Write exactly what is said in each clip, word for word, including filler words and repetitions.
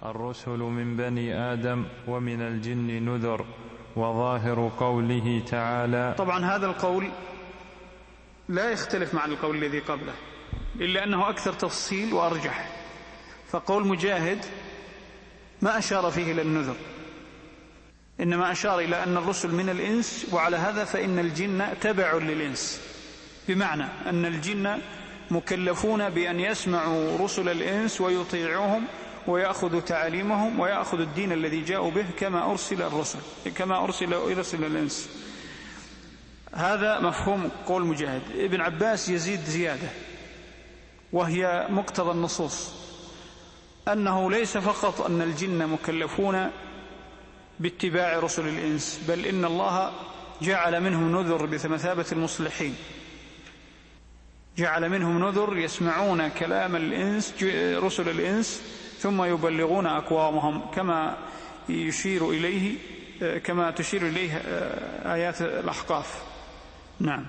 الرسل من بني آدم ومن الجن نذر، وظاهر قوله تعالى. طبعا هذا القول لا يختلف مع القول الذي قبله إلا أنه أكثر تفصيل وأرجح، فقول مجاهد ما أشار فيه إلى النذر، إنما أشار إلى أن الرسل من الإنس، وعلى هذا فإن الجن تبع للإنس، بمعنى أن الجن مكلفون بأن يسمعوا رسل الإنس ويطيعوهم ويأخذوا تعاليمهم ويأخذوا الدين الذي جاءوا به كما أرسل الرسل كما أرسل إرسل الإنس. هذا مفهوم قول مجاهد. ابن عباس يزيد زيادة وهي مقتضى النصوص، أنه ليس فقط أن الجن مكلفون باتباع رسل الإنس، بل إن الله جعل منهم نذر بمثابة المصلحين، جعل منهم نذر يسمعون كلام الإنس رسل الإنس ثم يبلغون أقوامهم، كما يشير إليه كما تشير إليه آيات الأحقاف. نعم.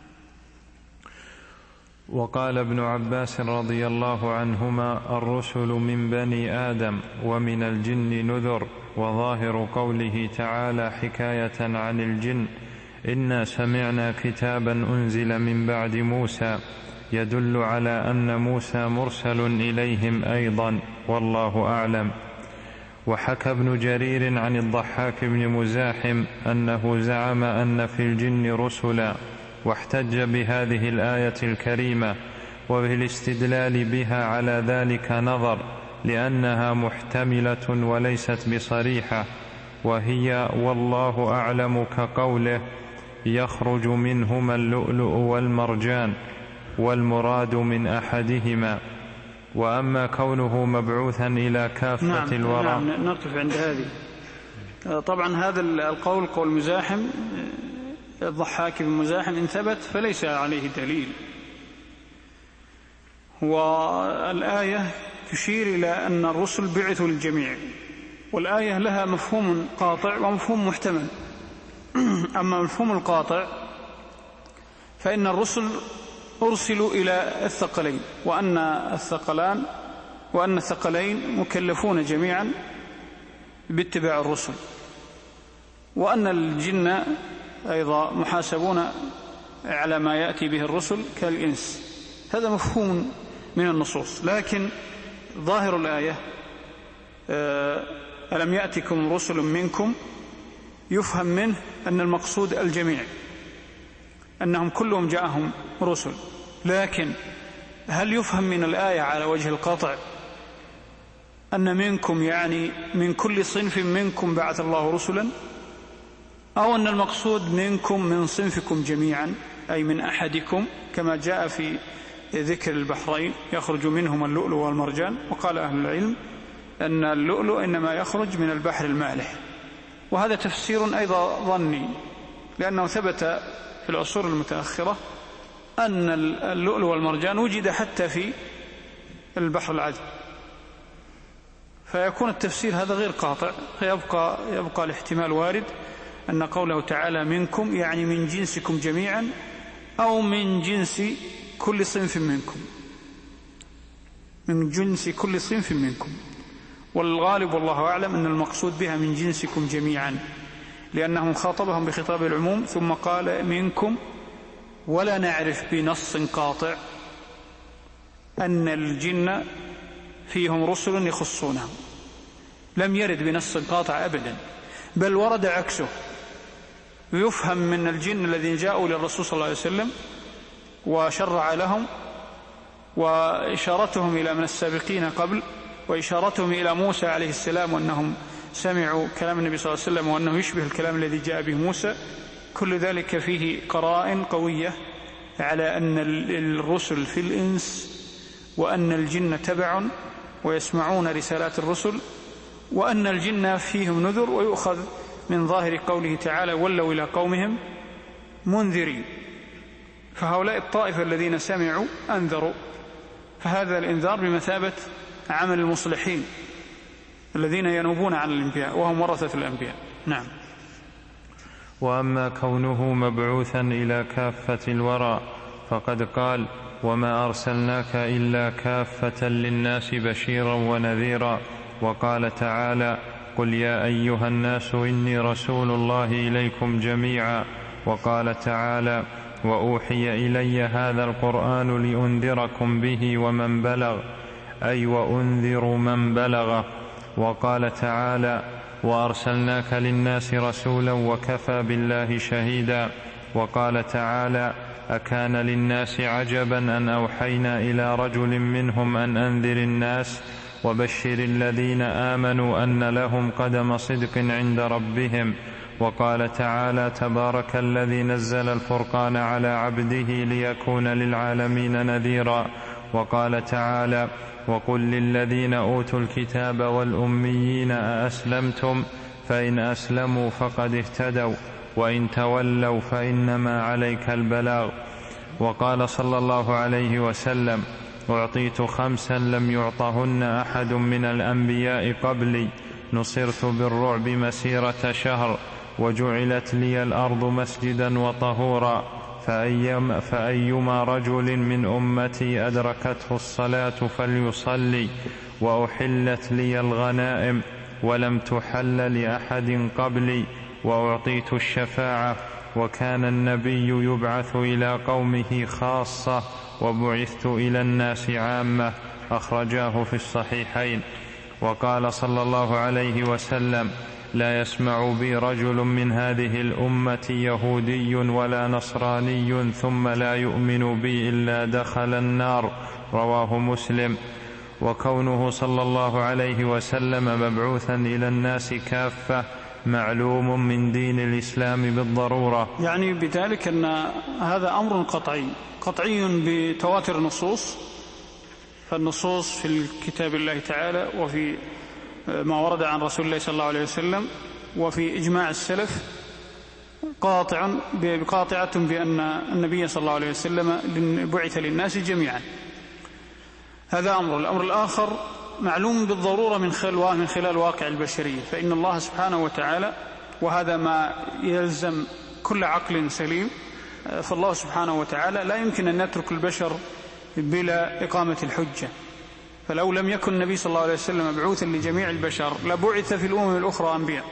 وقال ابن عباس رضي الله عنهما: الرسل من بني آدم ومن الجن نذر، وظاهر قوله تعالى حكاية عن الجن: إنا سمعنا كتابا أنزل من بعد موسى يدل على أن موسى مرسل إليهم أيضا، والله أعلم. وحكى ابن جرير عن الضحاك بن مزاحم أنه زعم أن في الجن رسلا، واحتج بهذه الآية الكريمة، وبالاستدلال بها على ذلك نظر، لأنها محتملة وليست بصريحة، وهي والله أعلم كقوله: يخرج منهما اللؤلؤ والمرجان، والمراد من أحدهما. وأما كونه مبعوثا إلى كافة نعم الورى. نعم نقف عند هذه. طبعا هذا القول قول مزاحم الضحاك بن مزاحم إن ثبت فليس عليه دليل، والآية تشير إلى أن الرسل بعثوا للجميع، والآية لها مفهوم قاطع ومفهوم محتمل. أما مفهوم القاطع فإن الرسل أرسلوا إلى الثقلين، وأن الثقلان وأن الثقلين مكلفون جميعا باتباع الرسل، وأن الجن أيضا محاسبون على ما يأتي به الرسل كالإنس. هذا مفهوم من النصوص، لكن ظاهر الآية ألم يأتكم رسل منكم يفهم منه أن المقصود الجميع، أنهم كلهم جاءهم رسل، لكن هل يفهم من الآية على وجه القطع أن منكم يعني من كل صنف منكم بعث الله رسلا، أو أن المقصود منكم من صنفكم جميعا أي من أحدكم، كما جاء في ذكر البحرين يخرج منهما اللؤلؤ والمرجان؟ وقال أهل العلم أن اللؤلؤ إنما يخرج من البحر المالح، وهذا تفسير أيضا ظني، لأنه ثبت في العصور المتأخرة أن اللؤلؤ والمرجان وجد حتى في البحر العذب، فيكون التفسير هذا غير قاطع، فيبقى يبقى الاحتمال وارد أن قوله تعالى منكم يعني من جنسكم جميعا، أو من جنس كل صنف منكم، من جنس كل صنف منكم. والغالب والله أعلم أن المقصود بها من جنسكم جميعا، لأنه خاطبهم بخطاب العموم ثم قال منكم، ولا نعرف بنص قاطع أن الجن فيهم رسل يخصونهم، لم يرد بنص قاطع أبدا، بل ورد عكسه، ويفهم من الجن الذين جاءوا للرسول صلى الله عليه وسلم وشرع لهم، وإشارتهم إلى من السابقين قبل، وإشارتهم إلى موسى عليه السلام وأنهم سمعوا كلام النبي صلى الله عليه وسلم وأنه يشبه الكلام الذي جاء به موسى، كل ذلك فيه قرائن قوية على أن الرسل في الإنس، وأن الجن تبع ويسمعون رسالات الرسل، وأن الجن فيهم نذر، ويؤخذ من ظاهر قوله تعالى ولوا إلى قومهم منذرين، فهؤلاء الطائفة الذين سمعوا أنذروا، فهذا الإنذار بمثابة عمل المصلحين الذين ينوبون عن الأنبياء وهم ورثة الأنبياء. نعم. وأما كونه مبعوثا إلى كافة الورى فقد قال: وما أرسلناك إلا كافة للناس بشيرا ونذيرا، وقال تعالى: قل يا أيها الناس إني رسول الله إليكم جميعا. وقال تعالى: وأوحي إلي هذا القرآن لأنذركم به ومن بلغ، أي وأنذر من بلغه. وقال تعالى: وأرسلناك للناس رسولا وكفى بالله شهيدا. وقال تعالى: أكان للناس عجبا أن أوحينا إلى رجل منهم أن أنذر الناس وبشر الذين آمنوا أن لهم قدم صدق عند ربهم. وقال تعالى: تبارك الذي نزل الفرقان على عبده ليكون للعالمين نذيرا. وقال تعالى: وقل للذين أوتوا الكتاب والأميين أأسلمتم؟ فإن أسلموا فقد اهتدوا، وإن تولوا فإنما عليك البلاغ. وقال صلى الله عليه وسلم: أعطيت خمسا لم يعطهن أحد من الأنبياء قبلي، نصرت بالرعب مسيرة شهر، وجعلت لي الأرض مسجدا وطهورا، فأيما, فأيما رجل من أمتي أدركته الصلاة فليصلي، وأحلت لي الغنائم ولم تحل لأحد قبلي، وأعطيت الشفاعة، وكان النبي يبعث إلى قومه خاصة وبعثت إلى الناس عامة. أخرجاه في الصحيحين. وقال صلى الله عليه وسلم: لا يسمع بي رجل من هذه الأمة يهودي ولا نصراني ثم لا يؤمن بي إلا دخل النار. رواه مسلم. وكونه صلى الله عليه وسلم مبعوثا إلى الناس كافة معلوم من دين الإسلام بالضرورة. يعني بذلك أن هذا أمر قطعي قطعي بتواتر النصوص، فالنصوص في الكتاب الله تعالى وفي ما ورد عن رسول الله صلى الله عليه وسلم وفي إجماع السلف قاطع قاطعة بأن النبي صلى الله عليه وسلم بعث للناس جميعا. هذا أمر. الأمر الآخر معلوم بالضرورة من خلال من خلال واقع البشرية، فإن الله سبحانه وتعالى، وهذا ما يلزم كل عقل سليم، فالله سبحانه وتعالى لا يمكن أن يترك البشر بلا إقامة الحجة. فلو لم يكن النبي صلى الله عليه وسلم مبعوثا لجميع البشر لبعث في الأمم الأخرى أنبياء.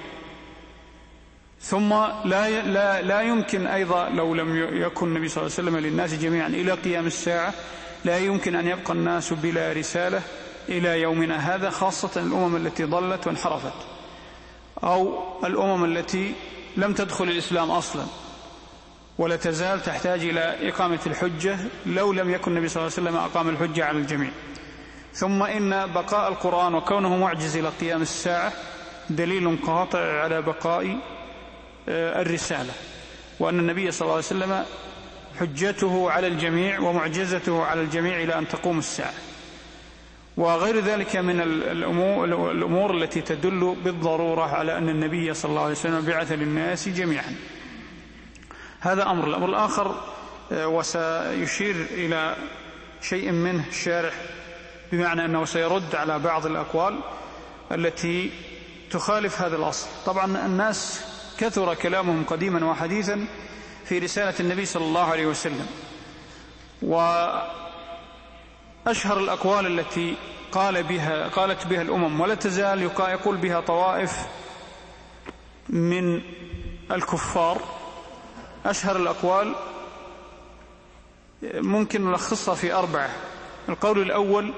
ثم لا, لا, لا يمكن أيضا لو لم يكن النبي صلى الله عليه وسلم للناس جميعا إلى قيام الساعة لا يمكن أن يبقى الناس بلا رسالة إلى يومنا هذا، خاصة الأمم التي ضلت وانحرفت، أو الأمم التي لم تدخل الإسلام أصلا ولا تزال تحتاج إلى إقامة الحجة لو لم يكن النبي صلى الله عليه وسلم أقام الحجة على الجميع. ثم إن بقاء القرآن وكونه معجز إلى قيام الساعة دليل قاطع على بقاء الرسالة، وأن النبي صلى الله عليه وسلم حجته على الجميع ومعجزته على الجميع إلى أن تقوم الساعة، وغير ذلك من الأمور التي تدل بالضرورة على أن النبي صلى الله عليه وسلم بعث للناس جميعا. هذا أمر. الأمر الآخر، وسيشير إلى شيء منه الشارح بمعنى أنه سيرد على بعض الأقوال التي تخالف هذا الأصل. طبعا الناس كثر كلامهم قديما وحديثا في رسالة النبي صلى الله عليه وسلم، وأشهر الأقوال التي قال بها قالت بها الأمم ولا تزال يقول بها طوائف من الكفار، أشهر الأقوال ممكن نلخصها في أربعة. القول الأول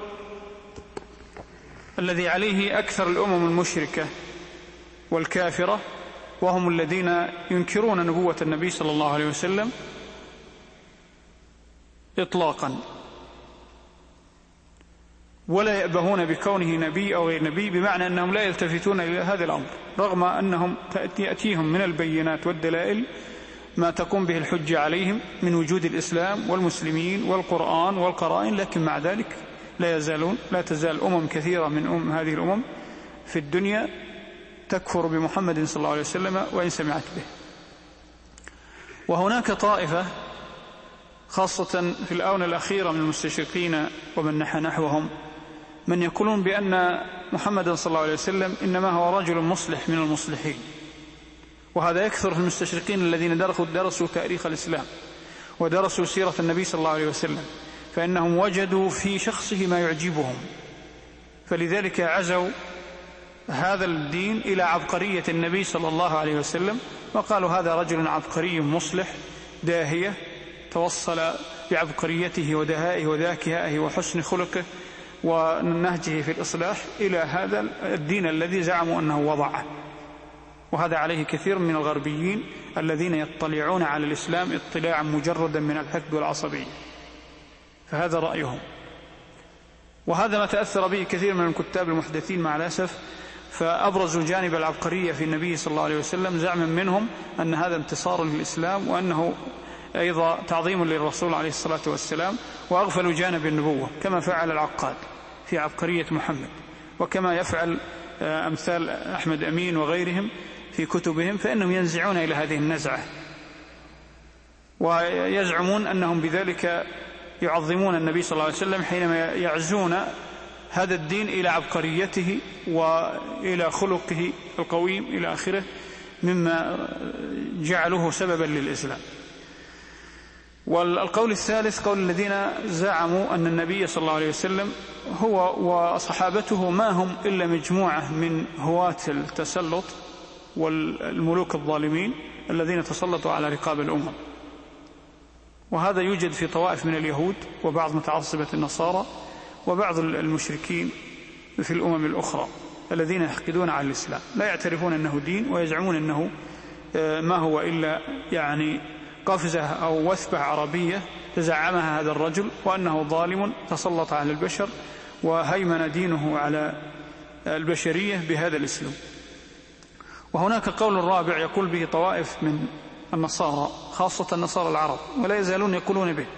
الذي عليه أكثر الأمم المشركة والكافرة، وهم الذين ينكرون نبوة النبي صلى الله عليه وسلم إطلاقا، ولا يأبهون بكونه نبي أو غير نبي، بمعنى أنهم لا يلتفتون إلى هذا الأمر رغم أنهم يأتيهم من البينات والدلائل ما تقوم به الحجة عليهم من وجود الإسلام والمسلمين والقرآن والقرائن، لكن مع ذلك لا يزالون لا تزال أمم كثيرة من أم هذه الأمم في الدنيا تكفر بمحمد صلى الله عليه وسلم وإن سمعت به. وهناك طائفة خاصة في الآونة الأخيرة من المستشرقين ومن نحى نحوهم من يقولون بأن محمد صلى الله عليه وسلم إنما هو رجل مصلح من المصلحين، وهذا يكثر في المستشرقين الذين درسوا, درسوا تاريخ الإسلام ودرسوا سيرة النبي صلى الله عليه وسلم، فإنهم وجدوا في شخصه ما يعجبهم، فلذلك عزوا هذا الدين إلى عبقرية النبي صلى الله عليه وسلم، وقالوا هذا رجل عبقري مصلح داهية توصل بعبقريته ودهائه وذكائه وحسن خلقه ونهجه في الإصلاح إلى هذا الدين الذي زعموا أنه وضعه. وهذا عليه كثير من الغربيين الذين يطلعون على الإسلام اطلاعا مجردا من الحقد والعصبية، فهذا رأيهم. وهذا ما تأثر به كثير من الكتاب المحدثين مع الأسف، فأبرزوا جانب العبقرية في النبي صلى الله عليه وسلم زعما منهم أن هذا انتصار للإسلام وأنه أيضا تعظيم للرسول عليه الصلاة والسلام، وأغفلوا جانب النبوة كما فعل العقاد في عبقرية محمد، وكما يفعل أمثال أحمد أمين وغيرهم في كتبهم، فإنهم ينزعون إلى هذه النزعة ويزعمون أنهم بذلك يعظمون النبي صلى الله عليه وسلم حينما يعزون هذا الدين إلى عبقريته وإلى خلقه القويم إلى آخره، مما جعله سببا للإسلام. والقول الثالث قول الذين زعموا أن النبي صلى الله عليه وسلم هو وصحابته ما هم إلا مجموعة من هواة التسلط والملوك الظالمين الذين تسلطوا على رقاب الأمم. وهذا يوجد في طوائف من اليهود وبعض متعصبة النصارى وبعض المشركين في الأمم الأخرى الذين يحقدون على الإسلام، لا يعترفون أنه دين ويزعمون أنه ما هو إلا يعني قفزة أو وثبة عربية تزعمها هذا الرجل، وأنه ظالم تسلط على البشر وهيمن دينه على البشرية بهذا الاسلوب. وهناك قول رابع يقول به طوائف من النصارى خاصة النصارى العرب ولا يزالون يقولون به،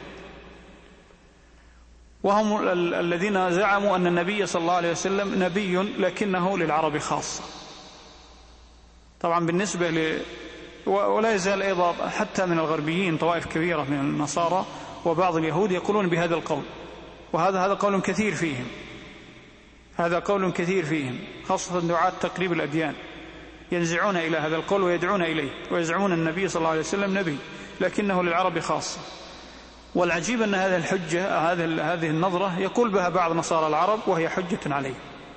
وهم الذين زعموا أن النبي صلى الله عليه وسلم نبي لكنه للعرب خاصة. طبعا بالنسبة ل ولا يزال أيضا حتى من الغربيين طوائف كبيرة من النصارى وبعض اليهود يقولون بهذا القول، وهذا هذا قول كثير فيهم، هذا قول كثير فيهم خاصة دعاة تقريب الأديان ينزعون إلى هذا القول ويدعون إليه ويزعمون النبي صلى الله عليه وسلم نبي لكنه للعرب خاصة. والعجيب أن هذه الحجة هذه هذه النظرة يقول بها بعض نصارى العرب وهي حجة عليه.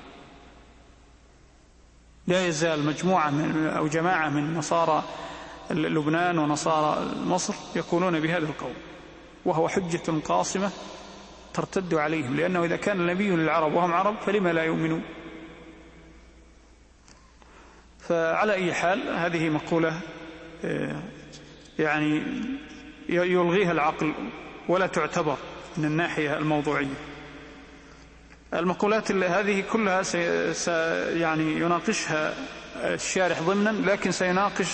لا يزال مجموعة من أو جماعة من نصارى لبنان ونصارى مصر يقولون بهذا القول، وهو حجة قاصمة ترتد عليهم، لأنه إذا كان النبي للعرب وهم عرب فلما لا يؤمنون. فعلى أي حال هذه مقولة يعني يلغيها العقل ولا تعتبر من الناحية الموضوعية. المقولات هذه كلها سي يعني يناقشها الشارح ضمنا، لكن سيناقش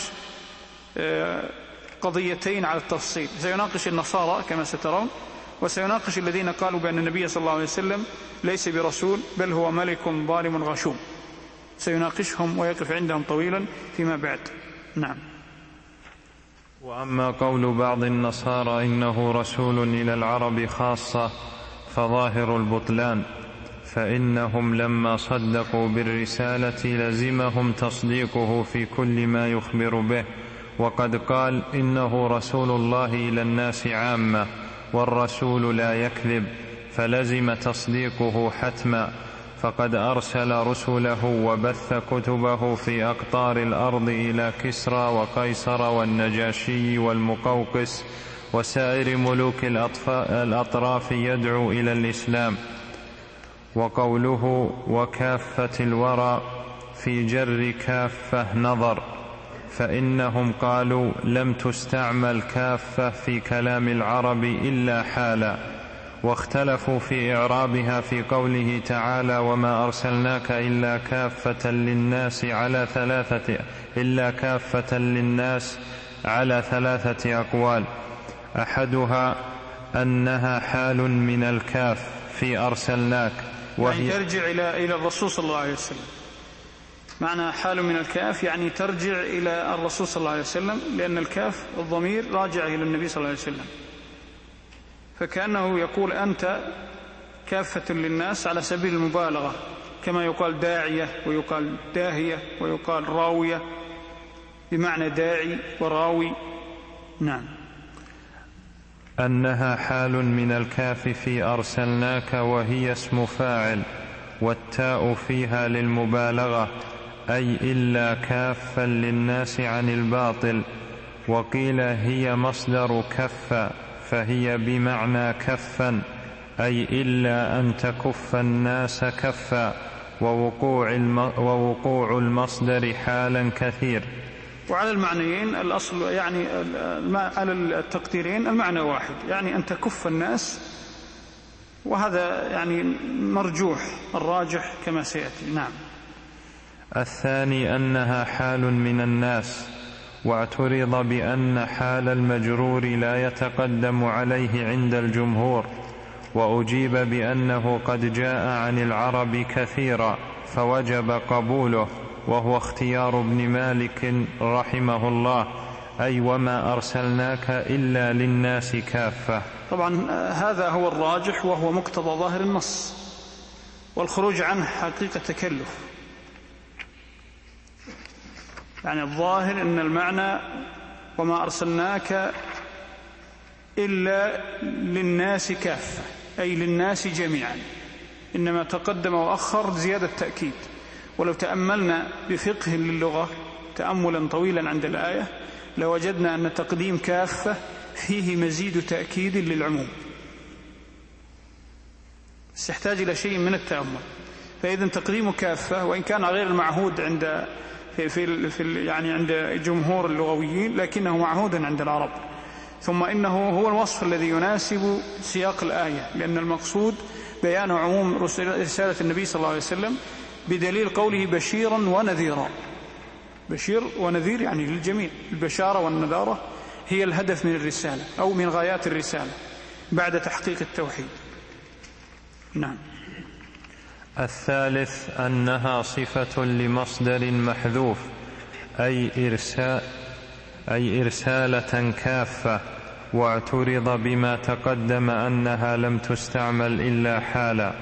قضيتين على التفصيل، سيناقش النصارى كما سترون، وسيناقش الذين قالوا بأن النبي صلى الله عليه وسلم ليس برسول بل هو ملك ظالم غشوم، سيناقشهم ويقف عندهم طويلا فيما بعد. نعم. وأما قول بعض النصارى إنه رسول إلى العرب خاصة فظاهر البطلان، فإنهم لما صدقوا بالرسالة لزمهم تصديقه في كل ما يخبر به، وقد قال إنه رسول الله إلى الناس عامة والرسول لا يكذب، فلزم تصديقه حتما، فقد أرسل رسله وبث كتبه في أقطار الأرض إلى كسرى وقيصر والنجاشي والمقوقس وسائر ملوك الأطراف يدعو إلى الإسلام. وقوله وكافة الورى في جر كافة نظر، فإنهم قالوا لم تستعمل كافة في كلام العرب إلا حالا، واختلفوا في إعرابها في قوله تعالى وما أرسلناك إلا كافة للناس على ثلاثة إلا كافة للناس على ثلاثة أقوال، أحدها أنها حال من الكاف في أرسلناك، وهي يعني ترجع إلى إلى الرسول صلى الله عليه وسلم. معنى حال من الكاف يعني ترجع إلى الرسول صلى الله عليه وسلم، لأن الكاف الضمير راجع إلى النبي صلى الله عليه وسلم، فكأنه يقول أنت كافة للناس على سبيل المبالغة، كما يقال داعية ويقال داهية ويقال راوية بمعنى داعي وراوي. نعم. أنها حال من الكاف في أرسلناك وهي اسم فاعل، والتاء فيها للمبالغة، أي إلا كافا للناس عن الباطل. وقيل هي مصدر كف، فهي بمعنى كفا، أي إلا أن تكف الناس كفا، ووقوع, الم ووقوع المصدر حالا كثير. وعلى المعنيين الأصل يعني على التقديرين المعنى واحد، يعني أن تكف الناس، وهذا يعني مرجوح، الراجح كما سيأتي. نعم. الثاني أنها حال من الناس، واعترض بأن حال المجرور لا يتقدم عليه عند الجمهور، وأجيب بأنه قد جاء عن العرب كثيرا فوجب قبوله، وهو اختيار ابن مالك رحمه الله، أي وما أرسلناك إلا للناس كافة. طبعا هذا هو الراجح، وهو مقتضى ظاهر النص، والخروج عنه حقيقة تكلف. يعني الظاهر أن المعنى وما أرسلناك إلا للناس كافة، أي للناس جميعا، إنما تقدم وأخر زيادة تأكيد. ولو تأملنا بفقه للغة تأملا طويلا عند الآية لوجدنا أن تقديم كافة فيه مزيد تأكيد للعموم، سيحتاج إلى شيء من التأمل. فإذن تقديم كافة وإن كان غير المعهود عند في في في يعني عند جمهور اللغويين، لكنه معهود عند العرب. ثم إنه هو الوصف الذي يناسب سياق الآية، لأن المقصود بيان عموم رسالة النبي صلى الله عليه وسلم بدليل قوله بشيرا ونذيرا. بشير ونذير يعني للجميع، البشارة والنذارة هي الهدف من الرسالة أو من غايات الرسالة بعد تحقيق التوحيد. نعم. الثالث أنها صفة لمصدر محذوف، أي إرسال أي إرسالة كافة، واعترض بما تقدم أنها لم تستعمل إلا حالا.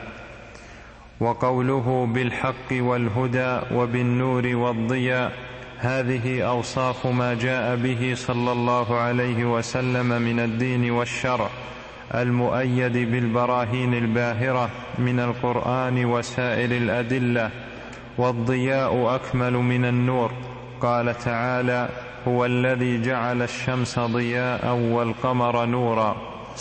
وقوله بالحق والهدى وبالنور والضياء، هذه أوصاف ما جاء به صلى الله عليه وسلم من الدين والشرع المؤيد بالبراهين الباهرة من القرآن وسائر الأدلة. والضياء أكمل من النور، قال تعالى هو الذي جعل الشمس ضياء والقمر نورا.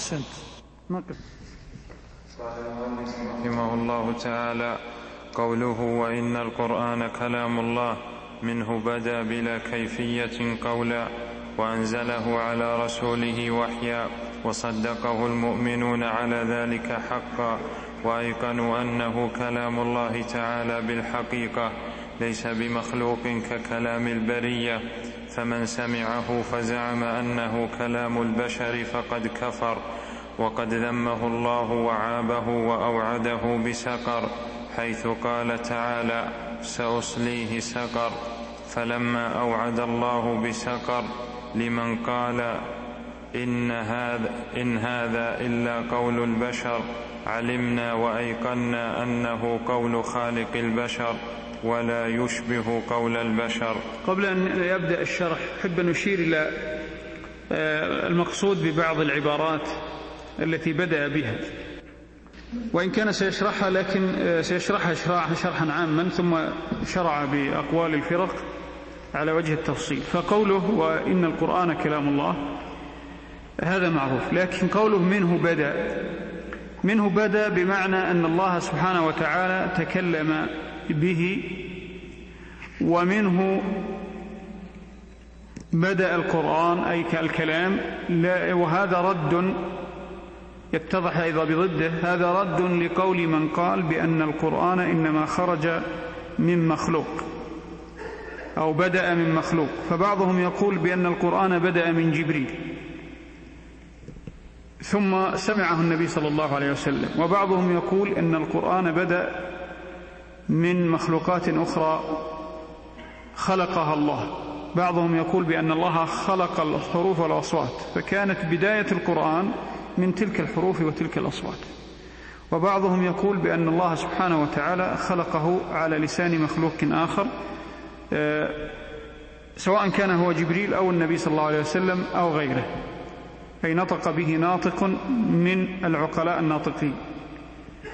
رحمه الله تعالى قوله وإن القرآن كلام الله، منه بدا بلا كيفية قولا، وأنزله على رسوله وحيا، وصدقه المؤمنون على ذلك حقا، وأيقنوا أنه كلام الله تعالى بالحقيقة ليس بمخلوق ككلام البرية. فمن سمعه فزعم أنه كلام البشر فقد كفر، وقد ذمه الله وعابه وأوعده بسقر، حيث قال تعالى سأصليه سقر. فلما أوعد الله بسقر لمن قال إن هذا, إن هذا إلا قول البشر، علمنا وأيقنا أنه قول خالق البشر ولا يشبه قول البشر. قبل أن يبدأ الشرح أحب أن نشير إلى المقصود ببعض العبارات التي بدأ بها، وإن كان سيشرحها لكن سيشرحها شرحا عاما ثم شرع بأقوال الفرق على وجه التفصيل. فقوله وإن القرآن كلام الله هذا معروف، لكن قوله منه بدأ، منه بدأ بمعنى أن الله سبحانه وتعالى تكلم به، ومنه بدأ القرآن أي كالكلام، وهذا رد يتضح أيضا بضده، هذا رد لقول من قال بأن القرآن إنما خرج من مخلوق أو بدأ من مخلوق. فبعضهم يقول بأن القرآن بدأ من جبريل ثم سمعه النبي صلى الله عليه وسلم، وبعضهم يقول أن القرآن بدأ من مخلوقات أخرى خلقها الله، بعضهم يقول بأن الله خلق الحروف والأصوات فكانت بداية القرآن من تلك الحروف وتلك الأصوات، وبعضهم يقول بأن الله سبحانه وتعالى خلقه على لسان مخلوق آخر سواء كان هو جبريل أو النبي صلى الله عليه وسلم أو غيره، أي نطق به ناطق من العقلاء الناطقين.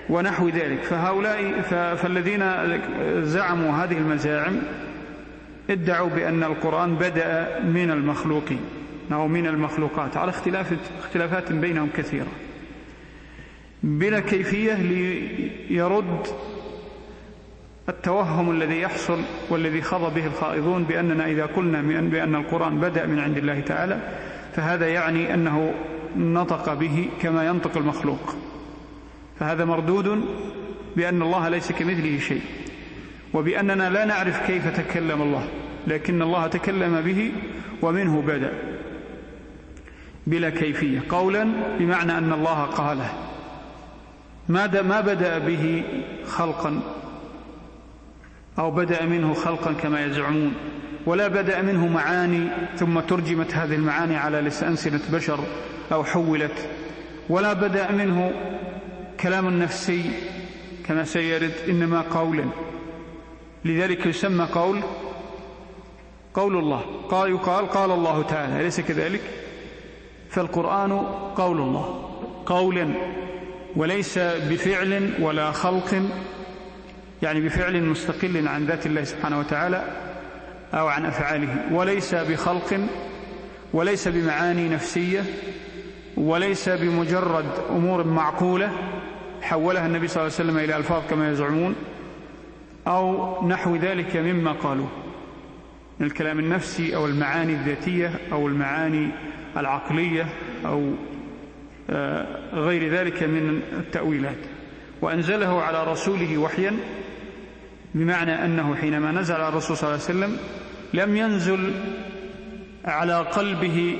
ونحو ذلك. فهؤلاء فالذين زعموا هذه المزاعم ادعوا بأن القرآن بدأ من المخلوقين أو من المخلوقات على اختلاف اختلافات بينهم كثيرة بلا كيفية، ليرد التوهم الذي يحصل والذي خض به الخائضون بأننا إذا قلنا بأن القرآن بدأ من عند الله تعالى فهذا يعني أنه نطق به كما ينطق المخلوق، فهذا مردود بأن الله ليس كمثله شيء، وبأننا لا نعرف كيف تكلم الله، لكن الله تكلم به ومنه بدأ بلا كيفية، قولا بمعنى أن الله قاله، ما بدأ به خلقا أو بدأ منه خلقا كما يزعمون، ولا بدأ منه معاني ثم ترجمت هذه المعاني على لسان بشر أو حولت، ولا بدأ منه كلام نفسي كما سيرد، إنما قولا. لذلك يسمى قول قول الله، قال يقال قال الله تعالى، أليس كذلك؟ فالقرآن قول الله قولا، وليس بفعل ولا خلق، يعني بفعل مستقل عن ذات الله سبحانه وتعالى أو عن أفعاله، وليس بخلق، وليس بمعاني نفسية، وليس بمجرد أمور معقولة حولها النبي صلى الله عليه وسلم إلى ألفاظ كما يزعمون أو نحو ذلك مما قالوا من الكلام النفسي أو المعاني الذاتية أو المعاني العقلية أو غير ذلك من التأويلات. وأنزله على رسوله وحيا، بمعنى أنه حينما نزل على الرسول صلى الله عليه وسلم لم ينزل على قلبه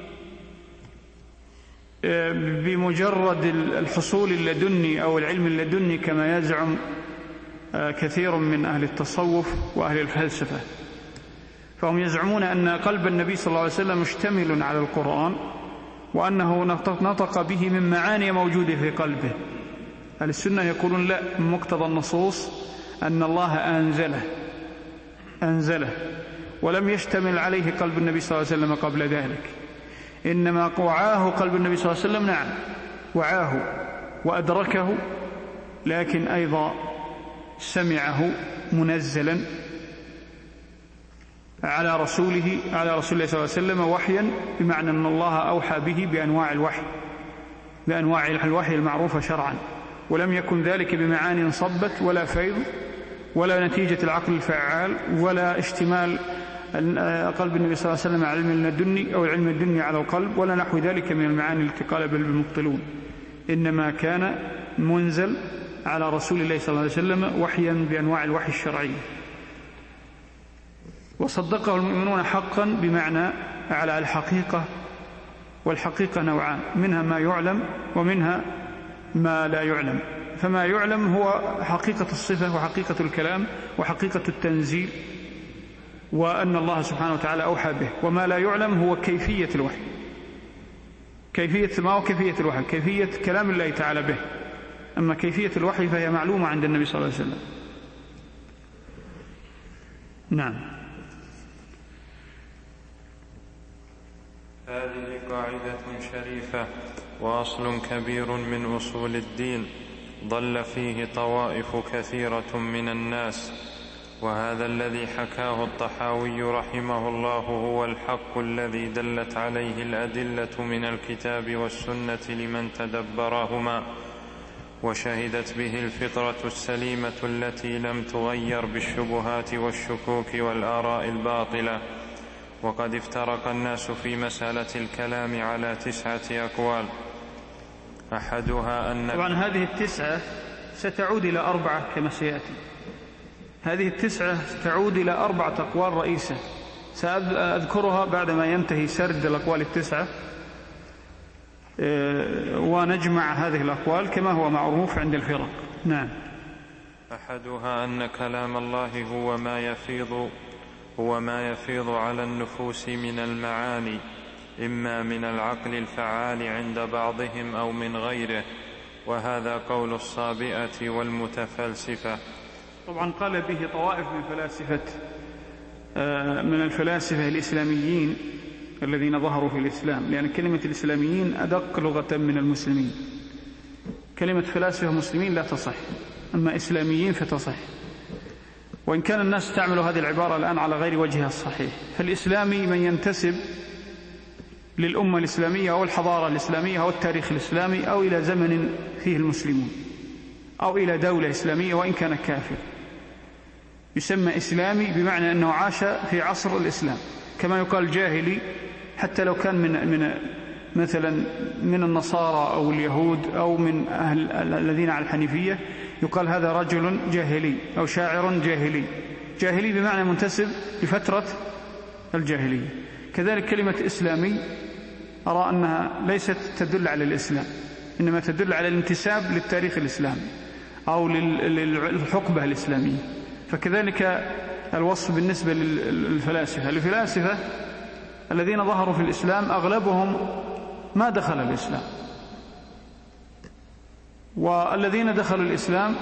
بمجرد الحصول اللدني أو العلم اللدني كما يزعم كثير من أهل التصوف وأهل الفلسفة، فهم يزعمون أن قلب النبي صلى الله عليه وسلم مشتمل على القرآن، وأنه نطق به من معاني موجودة في قلبه. أهل السنة يقولون لا، مقتضى النصوص أن الله أنزله أنزله ولم يشتمل عليه قلب النبي صلى الله عليه وسلم قبل ذلك، إنما وعاه قلب النبي صلى الله عليه وسلم، نعم وعاه وأدركه، لكن أيضا سمعه منزلا على رسوله على رسول الله صلى الله عليه وسلم وحيا، بمعنى أن الله أوحى به بأنواع الوحي بأنواع الوحي المعروفة شرعا، ولم يكن ذلك بمعاني صبت ولا فيض ولا نتيجة العقل الفعال ولا اشتمال قلب النبي صلى الله عليه وسلم على علم اللدني أو العلم الدني على القلب ولا نحو ذلك من المعاني التي قال بل بالمبطلون، إنما كان منزل على رسول الله صلى الله عليه وسلم وحيا بأنواع الوحي الشرعي، وصدقه المؤمنون حقا بمعنى على الحقيقة، والحقيقة نوعان، منها ما يعلم ومنها ما لا يعلم. فما يعلم هو حقيقة الصفة وحقيقة الكلام وحقيقة التنزيل وأن الله سبحانه وتعالى أوحى به، وما لا يعلم هو كيفية الوحي، كيفية ما هو كيفية الوحي، كيفية كلام الله تعالى به، أما كيفية الوحي فهي معلومة عند النبي صلى الله عليه وسلم. نعم. هذه قاعدة شريفة وأصل كبير من أصول الدين ضل فيه طوائف كثيرة من الناس، وهذا الذي حكاه الطحاوي رحمه الله هو الحق الذي دلت عليه الأدلة من الكتاب والسنة لمن تدبرهما، وشهدت به الفطرة السليمة التي لم تغير بالشبهات والشكوك والآراء الباطلة. وقد افترق الناس في مسألة الكلام على تسعة أقوال، أحدها أن طبعا هذه التسعة ستعود إلى أربعة كما سيأتي، هذه التسعة ستعود إلى أربعة أقوال رئيسة سأذكرها بعدما ينتهي سرد الأقوال التسعة، ونجمع هذه الأقوال كما هو معروف عند الفرق. نعم. أحدها أن كلام الله هو ما يفيض هو ما يفيض على النفوس من المعاني، إما من العقل الفعال عند بعضهم أو من غيره، وهذا قول الصابئة والمتفلسفة. طبعا قال به طوائف من فلاسفة من الفلاسفة الإسلاميين الذين ظهروا في الإسلام، لأن كلمة الإسلاميين أدق لغة من المسلمين، كلمة فلاسفة مسلمين لا تصح، أما إسلاميين فتصح، وإن كان الناس تعملوا هذه العبارة الآن على غير وجهها الصحيح. فالإسلامي من ينتسب للأمة الإسلامية أو الحضارة الإسلامية أو التاريخ الإسلامي أو إلى زمن فيه المسلمون أو إلى دولة إسلامية وإن كان كافر، يسمى إسلامي بمعنى أنه عاش في عصر الإسلام، كما يقال جاهلي حتى لو كان من من مثلا من النصارى أو اليهود أو من أهل الذين على الحنيفية، يقال هذا رجل جاهلي أو شاعر جاهلي. جاهلي بمعنى منتسب لفترة الجاهلية. كذلك كلمة إسلامي أرى أنها ليست تدل على الإسلام، إنما تدل على الانتساب للتاريخ الإسلامي أو للحقبة الإسلامية. فكذلك الوصف بالنسبة للفلاسفة. الفلاسفة الذين ظهروا في الإسلام أغلبهم ما دخل الإسلام، والذين دخلوا الإسلام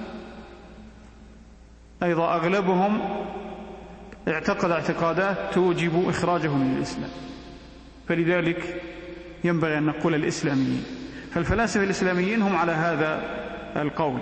أيضا أغلبهم اعتقد اعتقادات توجب إخراجهم من الإسلام، فلذلك ينبغي أن نقول الإسلاميين. فالفلاسفة الإسلاميين هم على هذا القول،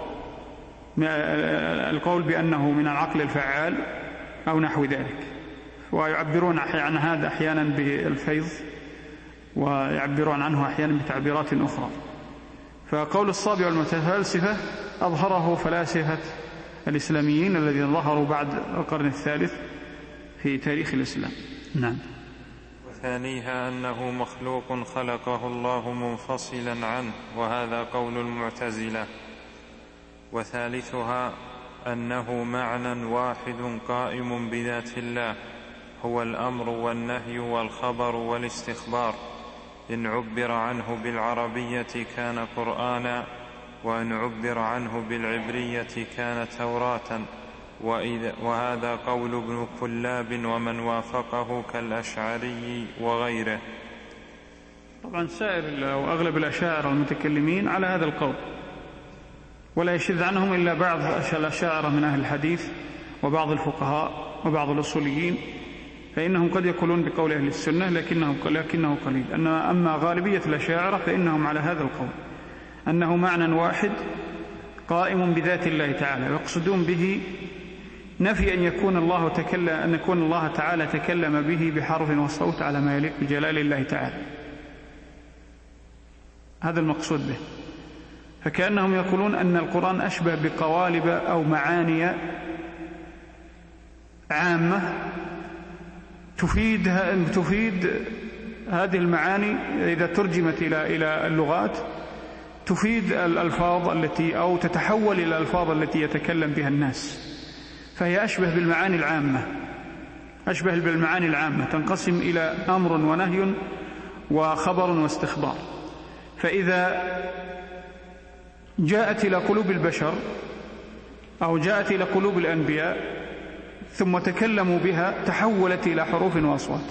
القول بأنه من العقل الفعال أو نحو ذلك، ويعبرون عن هذا أحيانا بالفيض ويعبرون عنه أحيانا بتعبيرات أخرى. فقول الصابئ والمتفلسفة أظهره فلاسفة الإسلاميين الذين ظهروا بعد القرن الثالث في تاريخ الإسلام. نعم. وثانيها أنه مخلوق خلقه الله منفصلا عنه، وهذا قول المعتزلة. وثالثها أنه معنى واحد قائم بذات الله، هو الأمر والنهي والخبر والاستخبار. إن عبر عنه بالعربية كان قرآنا، وإن عبر عنه بالعبرية كان توراة. وهذا قول ابن كلاب ومن وافقه كالأشعري وغيره. طبعا سائر وأغلب الأشاعرة المتكلمين على هذا القول، ولا يشذ عنهم إلا بعض الأشاعرة من أهل الحديث وبعض الفقهاء وبعض الأصوليين، فإنهم قد يقولون بقول أهل السنة لكنه, لكنه قليل. أما غالبية الأشاعرة فإنهم على هذا القول، أنه معنى واحد قائم بذات الله تعالى، ويقصدون به نفي أن يكون الله تكلم أن يكون الله تعالى تكلم به بحرف وصوت على ما يليق بجلال الله تعالى. هذا المقصود به. فكأنهم يقولون أن القرآن أشبه بقوالب أو معاني عامة تفيد تفيد هذه المعاني إذا ترجمت إلى إلى اللغات تفيد الألفاظ التي أو تتحول إلى الألفاظ التي يتكلم بها الناس، فهي أشبه بالمعاني العامة، أشبه بالمعاني العامة تنقسم إلى أمر ونهي وخبر واستخبار. فإذا جاءت إلى قلوب البشر أو جاءت إلى قلوب الأنبياء ثم تكلموا بها تحولت إلى حروف وأصوات.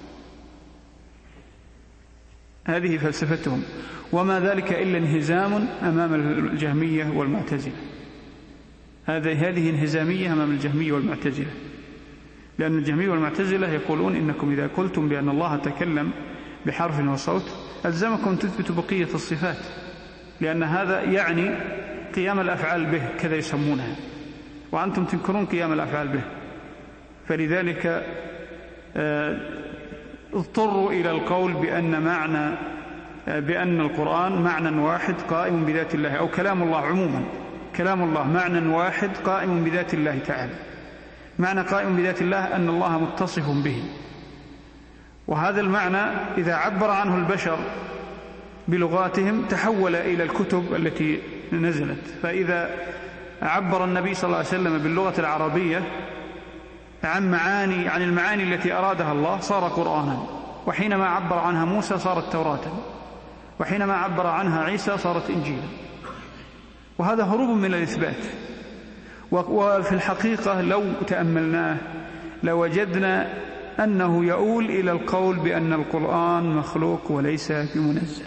هذه فلسفتهم، وما ذلك إلا انهزام أمام الجهمية والمعتزلة. هذه انهزامية أمام الجهمية والمعتزلة، لأن الجهمية والمعتزلة يقولون إنكم إذا قلتم بأن الله تكلم بحرف وصوت ألزمكم تثبت بقية الصفات، لأن هذا يعني قيام الأفعال به، كذا يسمونها، وأنتم تنكرون قيام الأفعال به. فلذلك اضطروا إلى القول بأن معنى بأن القرآن معنى واحد قائم بذات الله، أو كلام الله عموما، كلام الله معنى واحد قائم بذات الله تعالى. معنى قائم بذات الله أن الله متصف به، وهذا المعنى إذا عبر عنه البشر بلغاتهم تحول إلى الكتب التي نزلت. فإذا عبر النبي صلى الله عليه وسلم باللغة العربية عن معاني عن المعاني التي أرادها الله صار قرآنا، وحينما عبر عنها موسى صارت توراة، وحينما عبر عنها عيسى صارت إنجيلا. وهذا هروب من الإثبات. وفي الحقيقة لو تأملناه لوجدنا أنه يؤول إلى القول بأن القرآن مخلوق وليس بمنزل،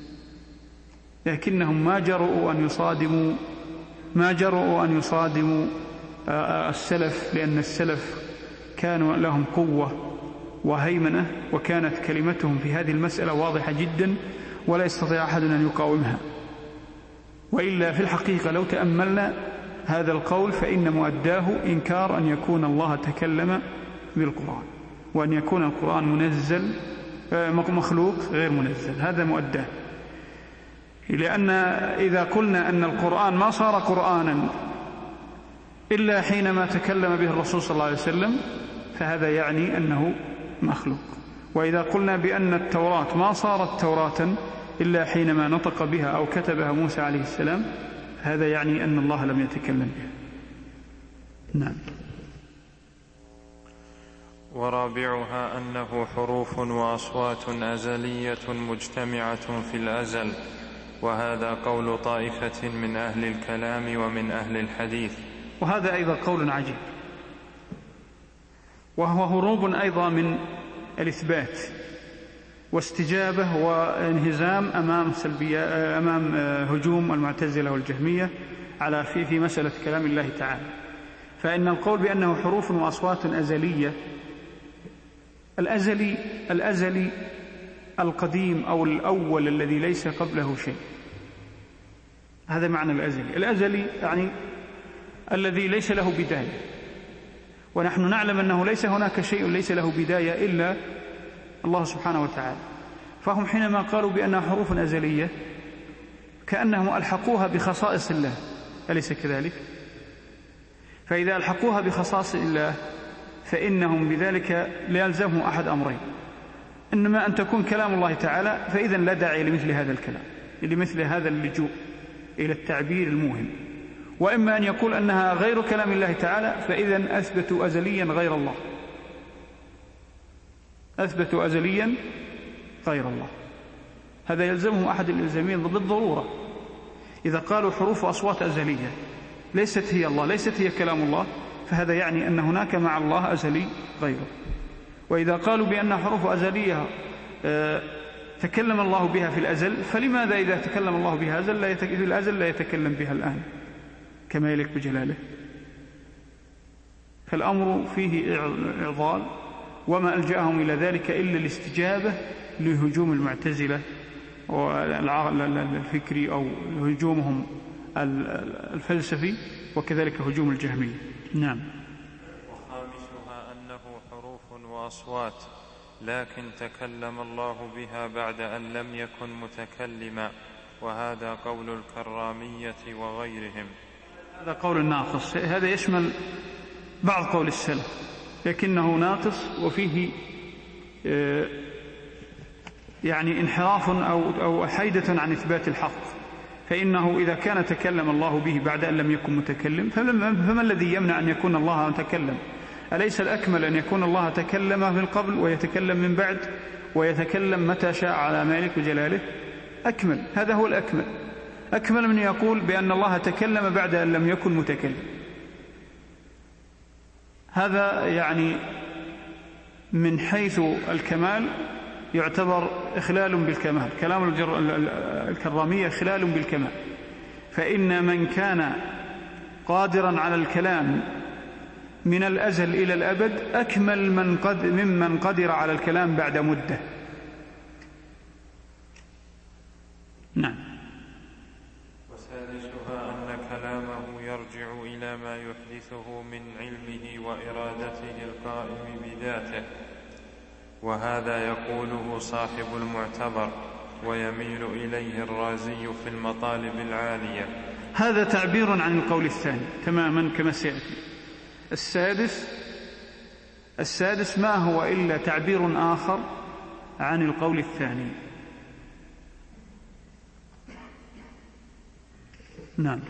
لكنهم ما جرؤوا أن يصادموا ما جرؤوا أن يصادموا السلف، لأن السلف كانوا لهم قوة وهيمنة، وكانت كلمتهم في هذه المسألة واضحة جدا ولا يستطيع أحد أن يقاومها. وإلا في الحقيقة لو تأملنا هذا القول فإن مؤداه إنكار أن يكون الله تكلم بالقرآن، وأن يكون القرآن منزل مخلوق غير منزل، هذا مؤداه. لأن إذا قلنا أن القرآن ما صار قرآنا إلا حينما تكلم به الرسول صلى الله عليه وسلم فهذا يعني أنه مخلوق. وإذا قلنا بأن التوراة ما صارت توراة إلا حينما نطق بها أو كتبها موسى عليه السلام هذا يعني أن الله لم يتكلم بها. نعم. ورابعها أنه حروف وأصوات أزلية مجتمعة في الأزل، وهذا قول طائفة من أهل الكلام ومن أهل الحديث. وهذا أيضا قول عجيب، وهو هروب أيضا من الإثبات واستجابة وانهزام أمام سلبية أمام هجوم المعتزلة والجهمية على في في مسألة كلام الله تعالى. فإن القول بأنه حروف وأصوات أزلية، الأزلي الأزلي القديم أو الأول الذي ليس قبله شيء، هذا معنى الأزلي. الأزلي يعني الذي ليس له بداية، ونحن نعلم أنه ليس هناك شيء ليس له بداية إلا الله سبحانه وتعالى. فهم حينما قالوا بأنها حروف أزلية كأنهم ألحقوها بخصائص الله، أليس كذلك؟ فإذا ألحقوها بخصائص الله فإنهم بذلك لا يلزمهم أحد أمرين: إنما أن تكون كلام الله تعالى فإذا لا داعي لمثل هذا الكلام، لمثل هذا اللجوء إلى التعبير الموهم، وإما أن يقول أنها غير كلام الله تعالى فإذا أثبتوا أزليا غير الله، أثبتوا أزليا غير الله. هذا يلزمهم أحد الإلزامين بالضرورة. إذا قالوا حروف وأصوات أزلية ليست هي الله، ليست هي كلام الله، فهذا يعني أن هناك مع الله أزلي غيره. وإذا قالوا بأن حروف أزلية تكلم الله بها في الأزل، فلماذا إذا تكلم الله بها في الأزل لا يتكلم بها الآن كما يليق بجلاله؟ فالأمر فيه إعضال، وما ألجأهم إلى ذلك إلا الاستجابة لهجوم المعتزلة الفكري أو هجومهم الفلسفي، وكذلك هجوم الجهمية. نعم. وخامسها أنه حروف وأصوات لكن تكلم الله بها بعد أن لم يكن متكلما، وهذا قول الكرامية وغيرهم. هذا قول ناقص، هذا يشمل بعض قول السلف لكنه ناقص وفيه يعني انحراف أو, أو حيدة عن إثبات الحق. فإنه إذا كان تكلم الله به بعد أن لم يكن متكلم فما الذي يمنع أن يكون الله متكلم؟ أليس الأكمل أن يكون الله تكلم من قبل ويتكلم من بعد ويتكلم متى شاء على مالك وجلاله؟ أكمل، هذا هو الأكمل. أكمل من يقول بأن الله تكلم بعد أن لم يكن متكلم. هذا يعني من حيث الكمال يعتبر إخلال بالكمال، كلام الكرامية إخلال بالكمال. فإن من كان قادرا على الكلام من الأزل إلى الأبد أكمل من قد ممن قدر على الكلام بعد مدة. نعم. وسادسها أن كلامه يرجع إلى ما يحدثه من علمه وإرادته القائم بذاته، وهذا يقوله صاحب المعتبر ويميل إليه الرازي في المطالب العالية. هذا تعبير عن القول الثاني تماما كما سيأتي. السادس السادس ما هو إلا تعبير آخر عن القول الثاني. نعم.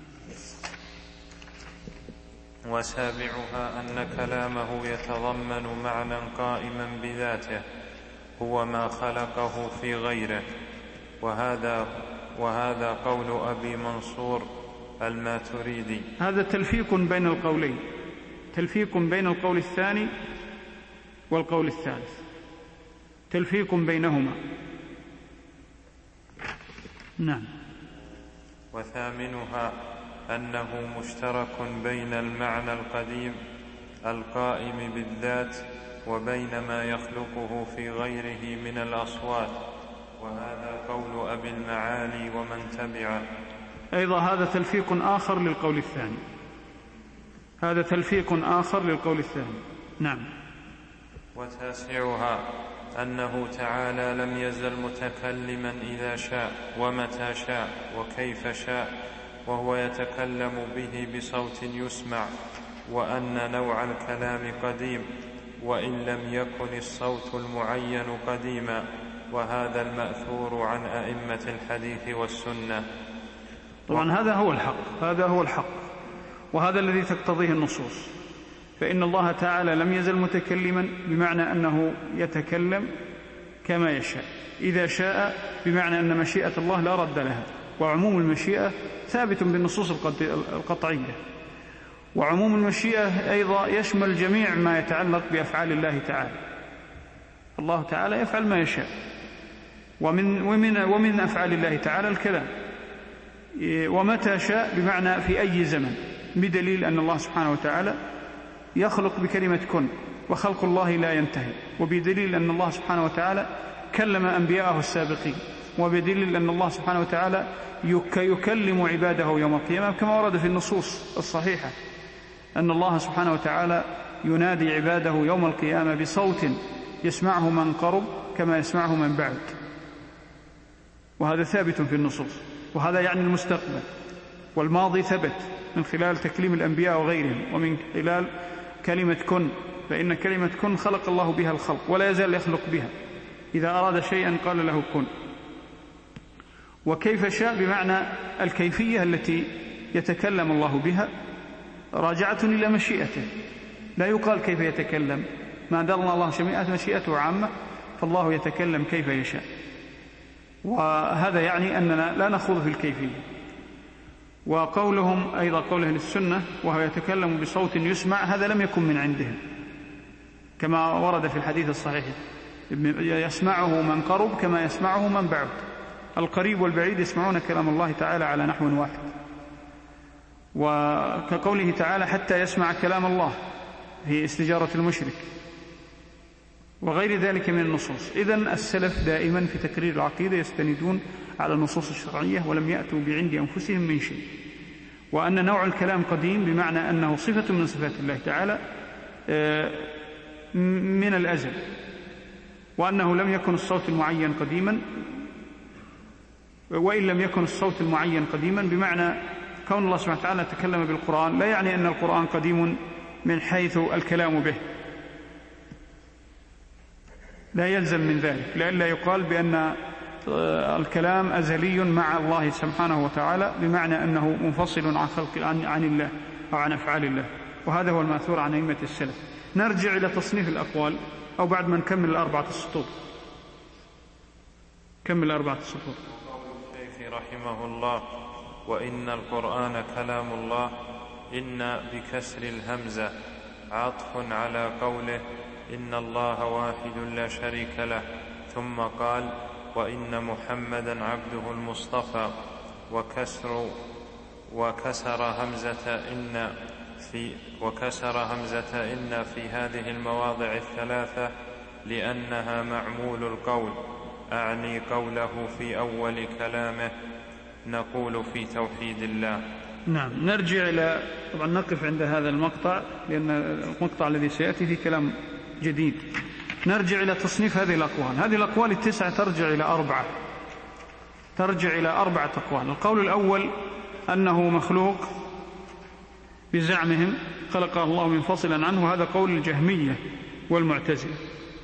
وسابعها أن كلامه يتضمن معنى قائما بذاته هو ما خلقه في غيره، وهذا وهذا قول أبي منصور الماتريدي. هذا تلفيق بين القولين، تلفيق بين القول الثاني والقول الثالث، تلفيق بينهما. نعم. وثامنها أنه مشترك بين المعنى القديم القائم بالذات وبين ما يخلقه في غيره من الأصوات، وهذا قول أبي المعالي ومن تبعه. أيضا هذا تلفيق آخر للقول الثاني، هذا تلفيق آخر للقول الثاني. نعم. وتاسعها أنه تعالى لم يزل متكلما إذا شاء ومتى شاء وكيف شاء، وهو يتكلم به بصوت يسمع، وأن نوع الكلام قديم وإن لم يكن الصوت المعين قديما، وهذا المأثور عن أئمة الحديث والسنة. طبعا هذا هو الحق، هذا هو الحق، وهذا الذي تقتضيه النصوص. فإن الله تعالى لم يزل متكلما بمعنى أنه يتكلم كما يشاء، إذا شاء بمعنى أن مشيئة الله لا رد لها، وعموم المشيئة ثابت بالنصوص القطعية، وعموم المشيئة أيضا يشمل جميع ما يتعلق بأفعال الله تعالى. الله تعالى يفعل ما يشاء، ومن, ومن, ومن أفعال الله تعالى الكلام، ومتى شاء بمعنى في أي زمن، بدليل أن الله سبحانه وتعالى يخلق بكلمة كن، وخلق الله لا ينتهي، وبدليل أن الله سبحانه وتعالى كلم أنبياءه السابقين، وبدليل أن الله سبحانه وتعالى يكلم عباده يوم القيامة كما ورد في النصوص الصحيحة أن الله سبحانه وتعالى ينادي عباده يوم القيامة بصوت يسمعه من قرب كما يسمعه من بعد، وهذا ثابت في النصوص، وهذا يعني المستقبل، والماضي ثبت من خلال تكليم الأنبياء وغيرهم، ومن خلال كلمة كن، فإن كلمة كن خلق الله بها الخلق ولا يزال يخلق بها، إذا أراد شيئا قال له كن. وكيف شاء بمعنى الكيفية التي يتكلم الله بها راجعة إلى مشيئته، لا يقال كيف يتكلم، ما دام الله مشيئته عامة فالله يتكلم كيف يشاء، وهذا يعني أننا لا نخوض في الكيفية. وقولهم أيضا قول أهل السنة وهو يتكلم بصوت يسمع، هذا لم يكن من عندهم كما ورد في الحديث الصحيح، يسمعه من قرب كما يسمعه من بعد، القريب والبعيد يسمعون كلام الله تعالى على نحو واحد. وكقوله تعالى حتى يسمع كلام الله في استجارة المشرك وغير ذلك من النصوص. إذن السلف دائما في تكرير العقيدة يستندون على النصوص الشرعية ولم يأتوا بعند أنفسهم من شيء، وأن نوع الكلام قديم بمعنى أنه صفة من صفات الله تعالى من الأزل، وأنه لم يكن الصوت المعين قديما، وإن لم يكن الصوت المعين قديما بمعنى كون الله سبحانه وتعالى تكلم بالقرآن لا يعني أن القرآن قديم من حيث الكلام به، لا يلزم من ذلك، لئلا يقال بأن الكلام أزلي مع الله سبحانه وتعالى بمعنى أنه منفصل عن خلق عن, عن الله أو عن أفعال الله، وهذا هو المأثور عن أئمة السلف. نرجع إلى تصنيف الأقوال أو بعد ما نكمل الأربعة السطور. كمل الأربعة السطور. الشيخ رحمه الله: وإن القرآن كلام الله، إن بكسر الهمزة عطف على قوله إن الله واحد لا شريك له، ثم قال وإن محمدا عبده المصطفى، وكسر وكسر همزة إن في وكسر همزة إن في هذه المواضع الثلاثة لأنها معمول القول، أعني قوله في أول كلامه نقول في توحيد الله. نعم. نرجع إلى طبعا نقف عند هذا المقطع لأن المقطع الذي سيأتي في كلام جديد. نرجع إلى تصنيف هذه الأقوال. هذه الأقوال التسعة ترجع إلى أربعة ترجع إلى أربعة أقوال. القول الأول أنه مخلوق بزعمهم، خلقه الله منفصلا عنه، وهذا قول الجهمية والمعتزلة،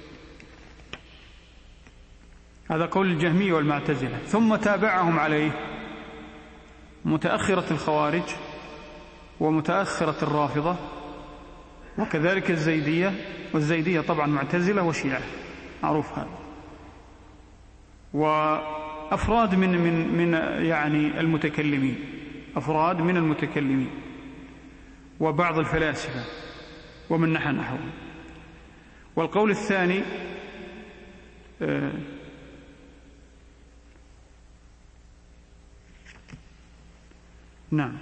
هذا قول الجهمية والمعتزلة. ثم تابعهم عليه متأخرة الخوارج ومتأخرة الرافضة وكذلك الزيدية، والزيدية طبعا معتزلة وشيعة، معروف هذا، وأفراد من من من يعني المتكلمين، أفراد من المتكلمين وبعض الفلاسفة ومن نحى نحوهم. والقول الثاني آه نعم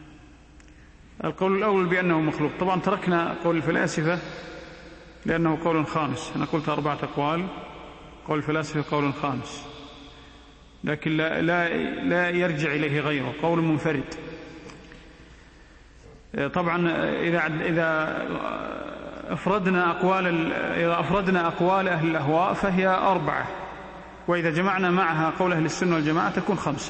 القول الأول بأنه مخلوق. طبعا تركنا قول الفلاسفة لأنه قول خامس، أنا قلت أربعة أقوال، قول الفلاسفة قول خامس. لكن لا, لا, لا يرجع إليه غيره، قول منفرد. طبعا إذا إذا أفردنا أقوال إذا أفردنا أقوال أهل الأهواء فهي أربعة، وإذا جمعنا معها قول أهل السنة والجماعة تكون خمسة.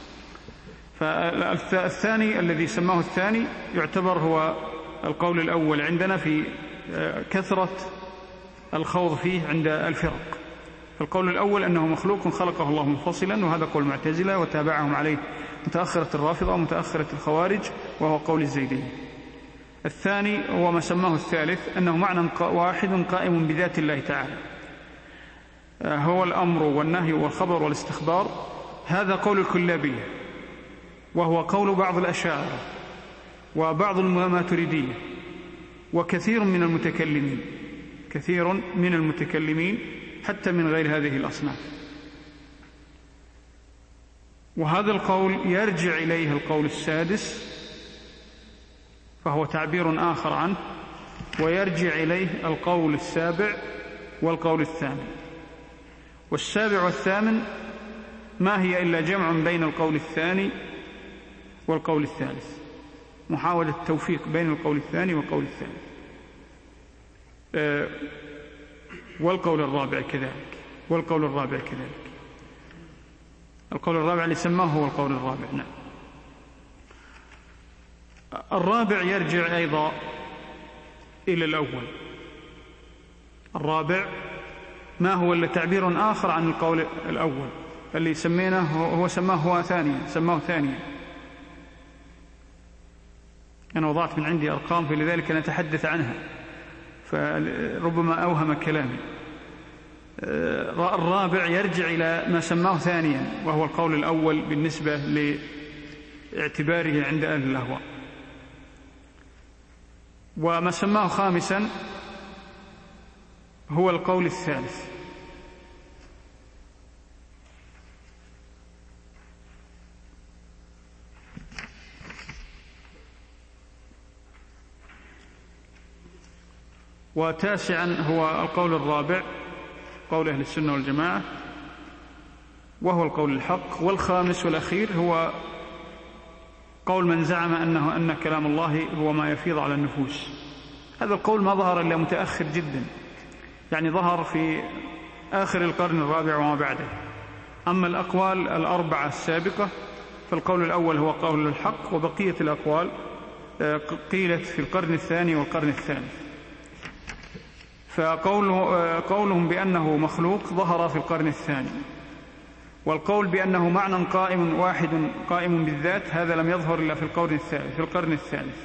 فالثاني الذي سماه الثاني يعتبر هو القول الأول عندنا في كثرة الخوض فيه عند الفرق. فالقول الأول أنه مخلوق خلقه الله منفصلا، وهذا قول المعتزلة وتابعهم عليه متأخرة الرافضة ومتأخرة الخوارج، وهو قول الزيدية. الثاني هو ما سماه الثالث أنه معنى واحد قائم بذات الله تعالى، هو الأمر والنهي والخبر والاستخبار. هذا قول الكلابية، وهو قول بعض الأشاعرة وبعض الماتريدية وكثير من المتكلمين كثير من المتكلمين حتى من غير هذه الأصناف. وهذا القول يرجع إليه القول السادس، فهو تعبير آخر عنه، ويرجع إليه القول السابع والقول الثامن. والسابع والثامن ما هي إلا جمع بين القول الثاني والقول الثالث، محاولة التوفيق بين القول الثاني والقول الثالث. أه والقول الرابع كذلك والقول الرابع كذلك القول الرابع اللي سماه هو القول الرابع. نعم. الرابع يرجع أيضا إلى الأول. الرابع ما هو إلا تعبير آخر عن القول الأول اللي سميناه هو سماه هو ثانيا سماه ثانيا أنا وضعت من عندي أرقام فلذلك أنا أتحدث عنها فربما أوهم كلامي. الرابع يرجع إلى ما سماه ثانيا، وهو القول الأول بالنسبة لاعتباره عند أهل الأهواء. وما سماه خامسا هو القول الثالث. وتاسعا هو القول الرابع قول أهل السنة والجماعة، وهو القول الحق. والخامس والأخير هو قول من زعم أنه أن كلام الله هو ما يفيض على النفوس. هذا القول ما ظهر إلا متأخر جدا، يعني ظهر في آخر القرن الرابع وما بعده. أما الأقوال الأربعة السابقة فالقول الأول هو قول الحق، وبقية الأقوال قيلت في القرن الثاني والقرن الثالث. فقولهم بأنه مخلوق ظهر في القرن الثاني، والقول بأنه معنى قائم واحد قائم بالذات هذا لم يظهر إلا في القرن الثالث في القرن الثالث.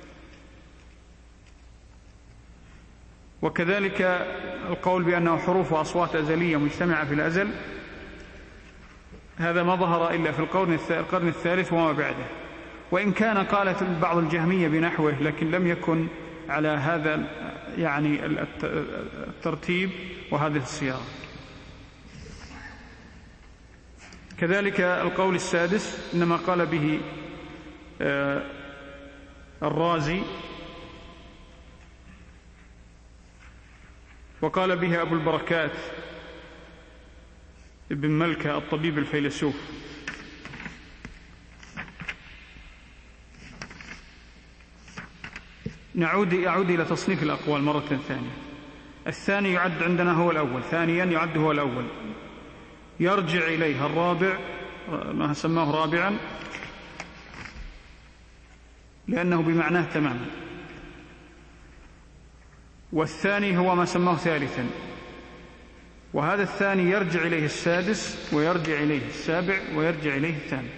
وكذلك القول بأنه حروف وأصوات أزلية مجتمعة في الأزل، هذا ما ظهر إلا في القرن الثالث وما بعده، وإن كان قالت بعض الجهمية بنحوه لكن لم يكن على هذا يعني الترتيب وهذه الصياغة. كذلك القول السادس إنما قال به الرازي، وقال به أبو البركات ابن ملكة الطبيب الفيلسوف. نعود أعود إلى تصنيف الأقوال مرة ثانية. الثاني يعد عندنا هو الأول، ثانيا يعد هو الأول، يرجع إليه الرابع ما سماه رابعا لأنه بمعناه تماما، والثاني هو ما سماه ثالثا، وهذا الثاني يرجع إليه السادس ويرجع إليه السابع ويرجع إليه الثامن.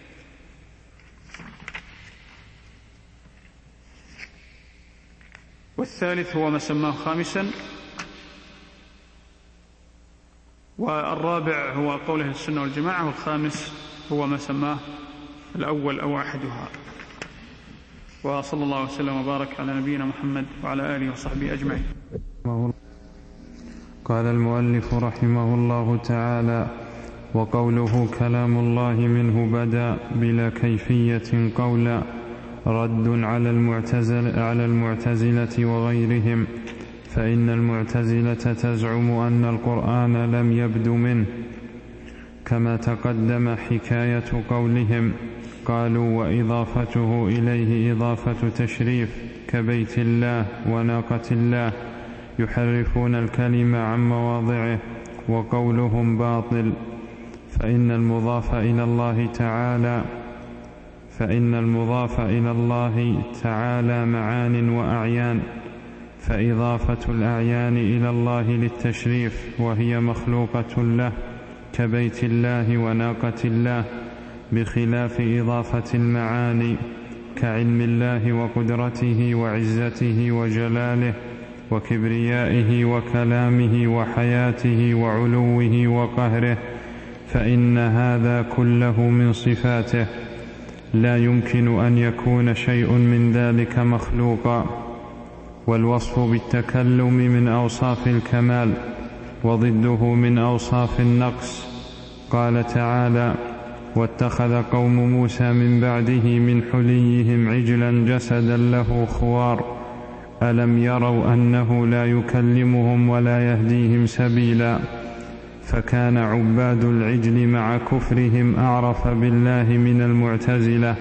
والثالث هو ما سماه خامسا، والرابع هو قول أهل السنة والجماعة، والخامس هو ما سماه الأول أو أحدها. وصلى الله وسلم وبارك على نبينا محمد وعلى آله وصحبه أجمعين. قال المؤلف رحمه الله تعالى: وقوله كلام الله منه بدا بلا كيفية قولا رد على المعتزلة, على المعتزلة وغيرهم، فإن المعتزلة تزعم أن القرآن لم يبد منه، كما تقدم حكاية قولهم. قالوا وإضافته إليه إضافة تشريف كبيت الله وناقة الله، يحرفون الكلمة عن مواضعه، وقولهم باطل، فإن المضاف إلى الله تعالى فإن المضاف إلى الله تعالى معان وأعيان، فإضافة الأعيان إلى الله للتشريف وهي مخلوقة له كبيت الله وناقة الله، بخلاف إضافة المعاني كعلم الله وقدرته وعزته وجلاله وكبريائه وكلامه وحياته وعلوه وقهره، فإن هذا كله من صفاته، لا يمكن أن يكون شيء من ذلك مخلوقا. والوصف بالتكلم من أوصاف الكمال، وضده من أوصاف النقص. قال تعالى: واتخذ قوم موسى من بعده من حليهم عجلا جسدا له خوار ألم يروا أنه لا يكلمهم ولا يهديهم سبيلا. فكان عباد العجل مع كفرهم أعرف بالله من المعتزلة،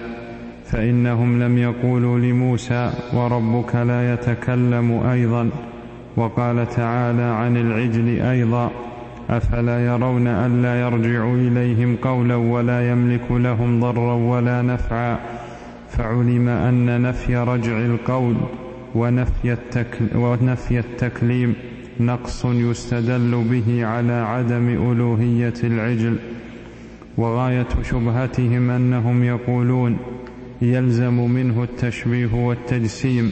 فإنهم لم يقولوا لموسى وربك لا يتكلم أيضا. وقال تعالى عن العجل أيضا: أفلا يرون ألا يرجع إليهم قولا ولا يملك لهم ضرا ولا نفعا. فعلم أن نفي رجع القول ونفي, التكل ونفي التكليم نقص يستدل به على عدم ألوهية العجل. وغاية شبهتهم أنهم يقولون يلزم منه التشبيه والتجسيم،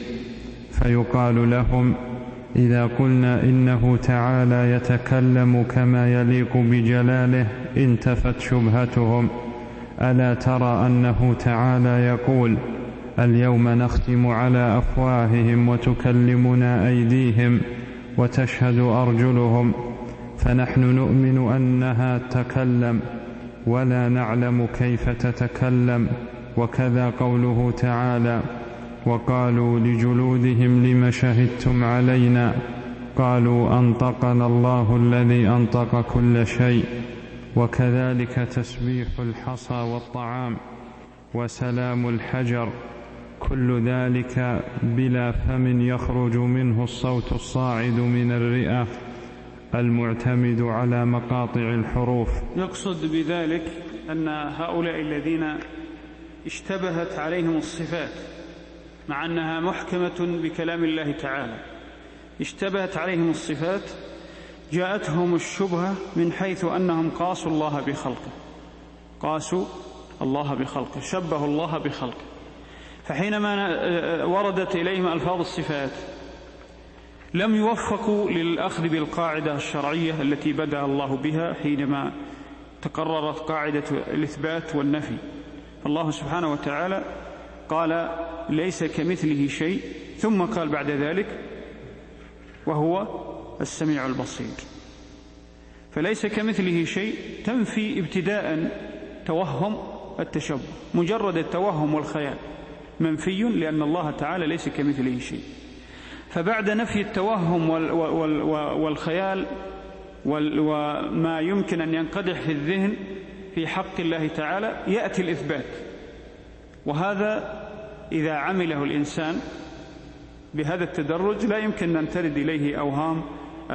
فيقال لهم: إذا قلنا إنه تعالى يتكلم كما يليق بجلاله انتفت شبهتهم. ألا ترى أنه تعالى يقول: اليوم نختم على أفواههم وتكلمنا أيديهم وتشهد أرجلهم. فنحن نؤمن أنها تتكلم ولا نعلم كيف تتكلم. وكذا قوله تعالى: وقالوا لجلودهم لم شهدتم علينا قالوا أنطقنا الله الذي أنطق كل شيء. وكذلك تسبيح الحصى والطعام وسلام الحجر، كل ذلك بلا فم يخرج منه الصوت الصاعد من الرئة المعتمد على مقاطع الحروف. يقصد بذلك أن هؤلاء الذين اشتبهت عليهم الصفات مع أنها محكمة بكلام الله تعالى، اشتبهت عليهم الصفات، جاءتهم الشبهة من حيث أنهم قاسوا الله بخلقه، قاسوا الله بخلقه، شبهوا الله بخلقه. فحينما وردت إليهم ألفاظ الصفات لم يوفقوا للأخذ بالقاعدة الشرعية التي بدأ الله بها حينما تقررت قاعدة الإثبات والنفي. الله سبحانه وتعالى قال: ليس كمثله شيء، ثم قال بعد ذلك: وهو السميع البصير. فليس كمثله شيء تنفي ابتداء توهم التشبه، مجرد التوهم والخيال منفي، لأن الله تعالى ليس كمثله شيء. فبعد نفي التوهم والخيال وما يمكن أن ينقدح في الذهن في حق الله تعالى يأتي الإثبات. وهذا إذا عمله الإنسان بهذا التدرج لا يمكن أن ترد إليه أوهام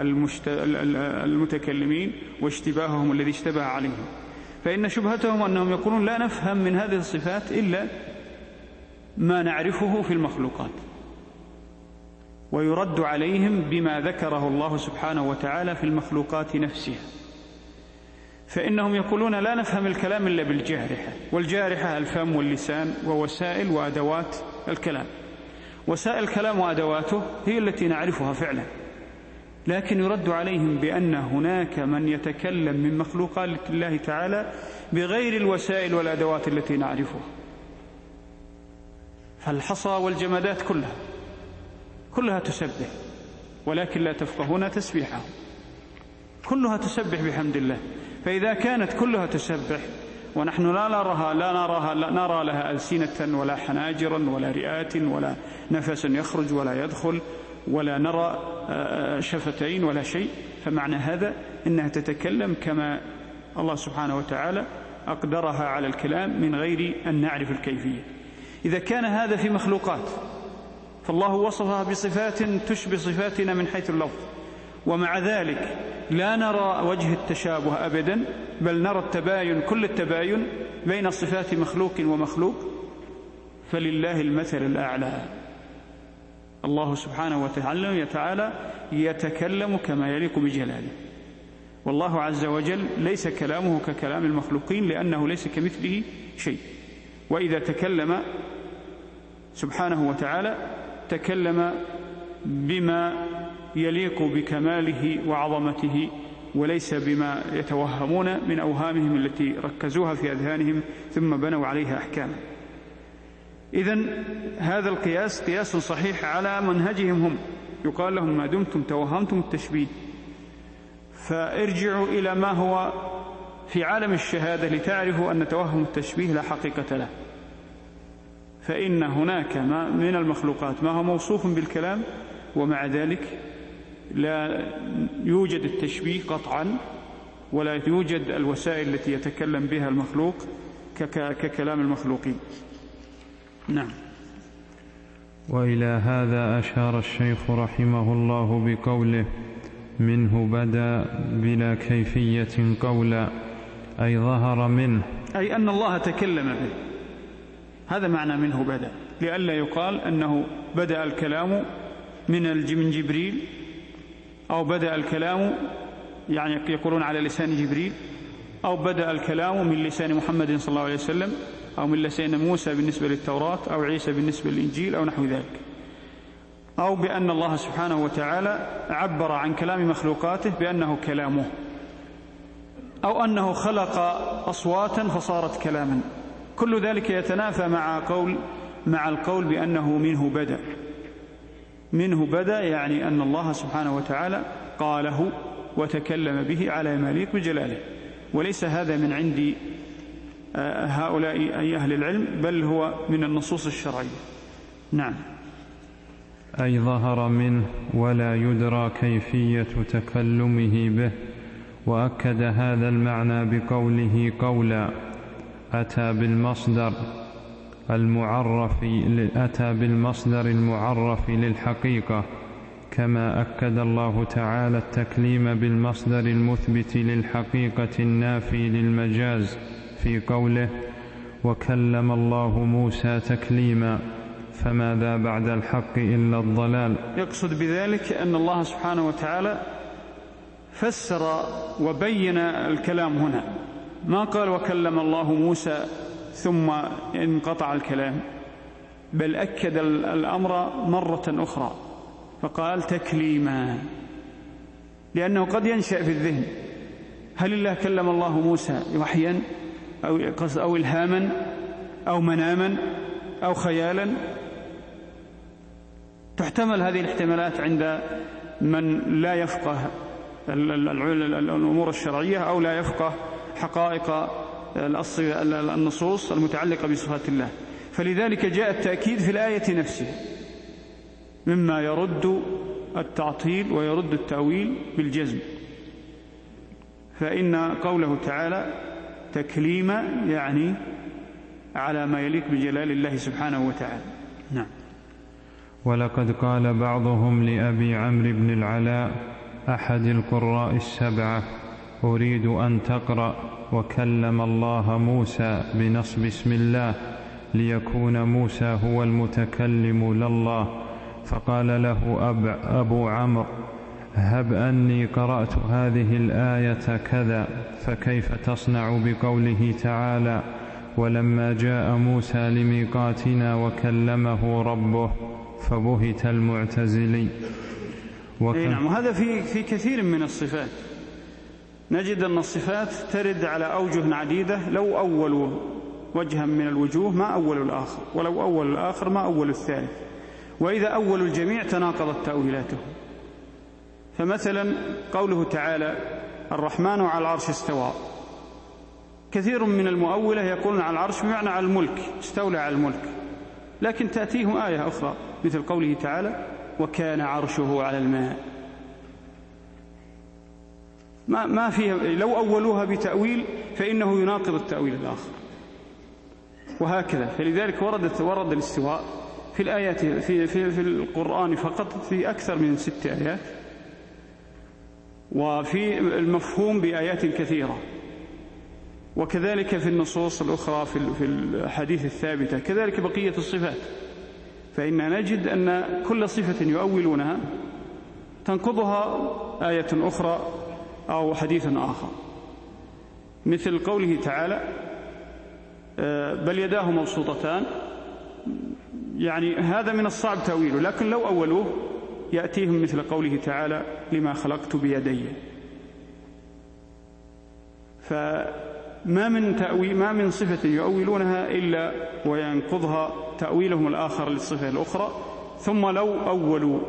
المتكلمين واشتباههم الذي اشتبه عليهم. فإن شبهتهم أنهم يقولون لا نفهم من هذه الصفات إلا ما نعرفه في المخلوقات، ويرد عليهم بما ذكره الله سبحانه وتعالى في المخلوقات نفسها. فإنهم يقولون لا نفهم الكلام إلا بالجارحة، والجارحة الفم واللسان ووسائل وأدوات الكلام. وسائل الكلام وأدواته هي التي نعرفها فعلا، لكن يرد عليهم بأن هناك من يتكلم من مخلوقات الله تعالى بغير الوسائل والأدوات التي نعرفها. فالحصى والجمادات كلها كلها تسبح، ولكن لا تفقهون تسبيحهم. كلها تسبح بحمد الله. فإذا كانت كلها تسبح ونحن لا نراها لا نراها لا نرى لها ألسنة ولا حناجرا ولا رئات ولا نفس يخرج ولا يدخل ولا نرى شفتين ولا شيء، فمعنى هذا إنها تتكلم كما الله سبحانه وتعالى أقدرها على الكلام من غير أن نعرف الكيفية. إذا كان هذا في مخلوقات فالله وصفها بصفات تشبه صفاتنا من حيث اللفظ، ومع ذلك لا نرى وجه التشابه أبدا، بل نرى التباين كل التباين بين صفات مخلوق ومخلوق، فلله المثل الأعلى. الله سبحانه وتعالى يتكلم كما يليق بجلاله، والله عز وجل ليس كلامه ككلام المخلوقين لأنه ليس كمثله شيء. وإذا تكلم سبحانه وتعالى تكلم بما يليق بكماله وعظمته، وليس بما يتوهمون من أوهامهم التي ركزوها في أذهانهم ثم بنوا عليها أحكاما. إذن هذا القياس قياس صحيح على منهجهم هم، يقال لهم ما دمتم توهمتم التشبيه فارجعوا إلى ما هو في عالم الشهادة لتعرفوا أن توهم التشبيه لا حقيقة له، فإن هناك ما من المخلوقات ما هو موصوف بالكلام ومع ذلك لا يوجد التشبيه قطعا، ولا يوجد الوسائل التي يتكلم بها المخلوق ككلام المخلوقين. نعم. وإلى هذا أشار الشيخ رحمه الله بقوله منه بدا بلا كيفية قولا، أي ظهر منه، أي أن الله تكلم به. هذا معنى منه بدا، لئلا يقال أنه بدأ الكلام من جبريل، أو بدأ الكلام يعني يقولون على لسان جبريل، أو بدأ الكلام من لسان محمد صلى الله عليه وسلم، أو من لسان موسى بالنسبة للتوراة، أو عيسى بالنسبة للإنجيل، أو نحو ذلك، أو بأن الله سبحانه وتعالى عبر عن كلام مخلوقاته بأنه كلامه، أو أنه خلق أصواتا فصارت كلاما. كل ذلك يتنافى مع قول مع القول بأنه منه بدأ. منه بدأ يعني أن الله سبحانه وتعالى قاله وتكلم به على ما يليق بجلاله، وليس هذا من عند هؤلاء أي أهل العلم، بل هو من النصوص الشرعية. نعم. أي ظهر منه ولا يدرى كيفية تكلمه به. وأكد هذا المعنى بقوله قولا، أتى بالمصدر المعرف أتى بالمصدر المعرف للحقيقة، كما أكد الله تعالى التكليم بالمصدر المثبت للحقيقة النافي للمجاز في قوله وكلم الله موسى تكليما، فماذا بعد الحق إلا الضلال. يقصد بذلك أن الله سبحانه وتعالى فسر وبين الكلام هنا، ما قال وكلم الله موسى ثم انقطع الكلام، بل أكد الأمر مرة أخرى فقال تكليما، لأنه قد ينشأ في الذهن هل الله كلم الله موسى وحيا أو, أو إلهاما أو مناما أو خيالا؟ تحتمل هذه الاحتمالات عند من لا يفقه الأمور الشرعية أو لا يفقه حقائق النصوص المتعلقة بصفات الله. فلذلك جاء التأكيد في الآية نفسها مما يرد التعطيل ويرد التأويل بالجزم. فإن قوله تعالى تكليما يعني على ما يليق بجلال الله سبحانه وتعالى. نعم. ولقد قال بعضهم لأبي عمرو بن العلاء أحد القراء السبعة أريد أن تقرأ وكلم الله موسى بنصب اسم الله ليكون موسى هو المتكلم لله، فقال له أب أبو عمرو هب أني قرأت هذه الآية كذا، فكيف تصنع بقوله تعالى ولما جاء موسى لميقاتنا وكلمه ربه، فبهت المعتزلي. نعم. وهذا في في كثير من الصفات نجد أن الصفات ترد على أوجه عديدة، لو أول وجها من الوجوه ما أول الآخر، ولو أول الآخر ما أول الثالث، وإذا أول الجميع تناقضت تأويلاته. فمثلا قوله تعالى الرحمن على العرش استوى، كثير من المؤولة يقولون على العرش بمعنى على الملك، استولى على الملك، لكن تأتيهم آية أخرى مثل قوله تعالى وكان عرشه على الماء. ما ما فيها، لو أولوها بتأويل فإنه يناقض التأويل الآخر، وهكذا. فلذلك وردت ورد الاستواء في الآيات في في في القرآن فقط في أكثر من ست آيات، وفي المفهوم بآيات كثيرة، وكذلك في النصوص الأخرى في الحديث الثابتة، كذلك بقية الصفات. فإن نجد أن كل صفة يؤولونها تنقضها آية أخرى أو حديث آخر، مثل قوله تعالى بل يداه مبسوطتان، يعني هذا من الصعب تأويله، لكن لو أولوه يأتيهم مثل قوله تعالى لما خلقت بيدي. فما من تأويل ما من صفة يؤولونها إلا وينقضها تأويلهم الآخر للصفة الأخرى. ثم لو أولوا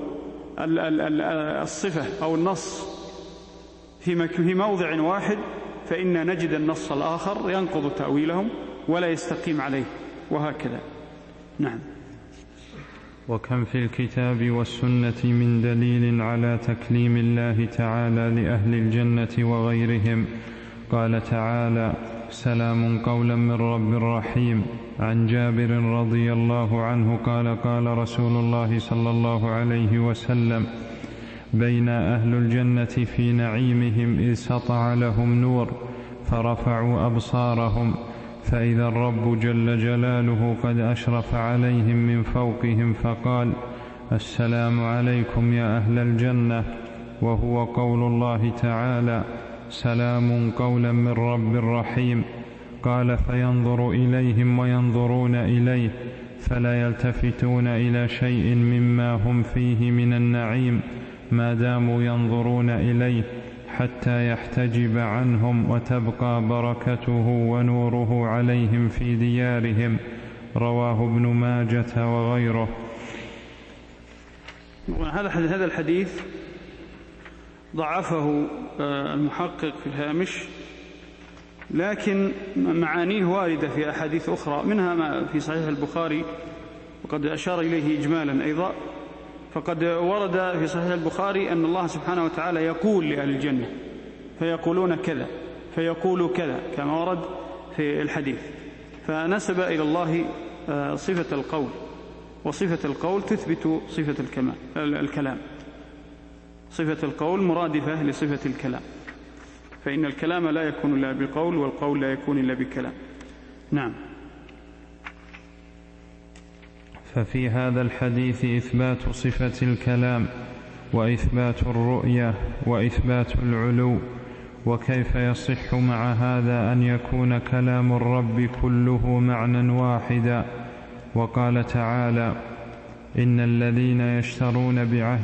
الصفة أو النص في موضع واحد فإن نجد النص الآخر ينقض تأويلهم ولا يستقيم عليه، وهكذا. نعم. وكم في الكتاب والسنة من دليل على تكليم الله تعالى لأهل الجنة وغيرهم. قال تعالى: سلام قولا من رب رحيم. عن جابر رضي الله عنه قال: قال رسول الله صلى الله عليه وسلم: بين أهل الجنة في نعيمهم إذ سطع لهم نور فرفعوا أبصارهم فإذا الرب جل جلاله قد أشرف عليهم من فوقهم فقال: السلام عليكم يا أهل الجنة، وهو قول الله تعالى: سلام قولا من رب رحيم. قال: فينظر إليهم وينظرون إليه فلا يلتفتون إلى شيء مما هم فيه من النعيم ما داموا ينظرون إليه حتى يحتجب عنهم وتبقى بركته ونوره عليهم في ديارهم. رواه ابن ماجة وغيره. هذا الحديث ضعفه المحقق في الهامش، لكن معانيه واردة في أحاديث أخرى، منها ما في صحيح البخاري وقد أشار إليه إجمالا أيضا. فقد ورد في صحيح البخاري أن الله سبحانه وتعالى يقول لأهل الجنة فيقولون كذا فيقول كذا كما ورد في الحديث، فنسب إلى الله صفة القول، وصفة القول تثبت صفة الكلام. صفة القول مرادفة لصفة الكلام، فإن الكلام لا يكون إلا بقول، والقول لا يكون إلا بكلام. نعم. ففي هذا الحديث إثبات صفة الكلام وإثبات الرؤية وإثبات العلو. وكيف يصح مع هذا أن يكون كلام الرب كله معنى واحدا؟ وقال تعالى: إن الذين يشترون بعهد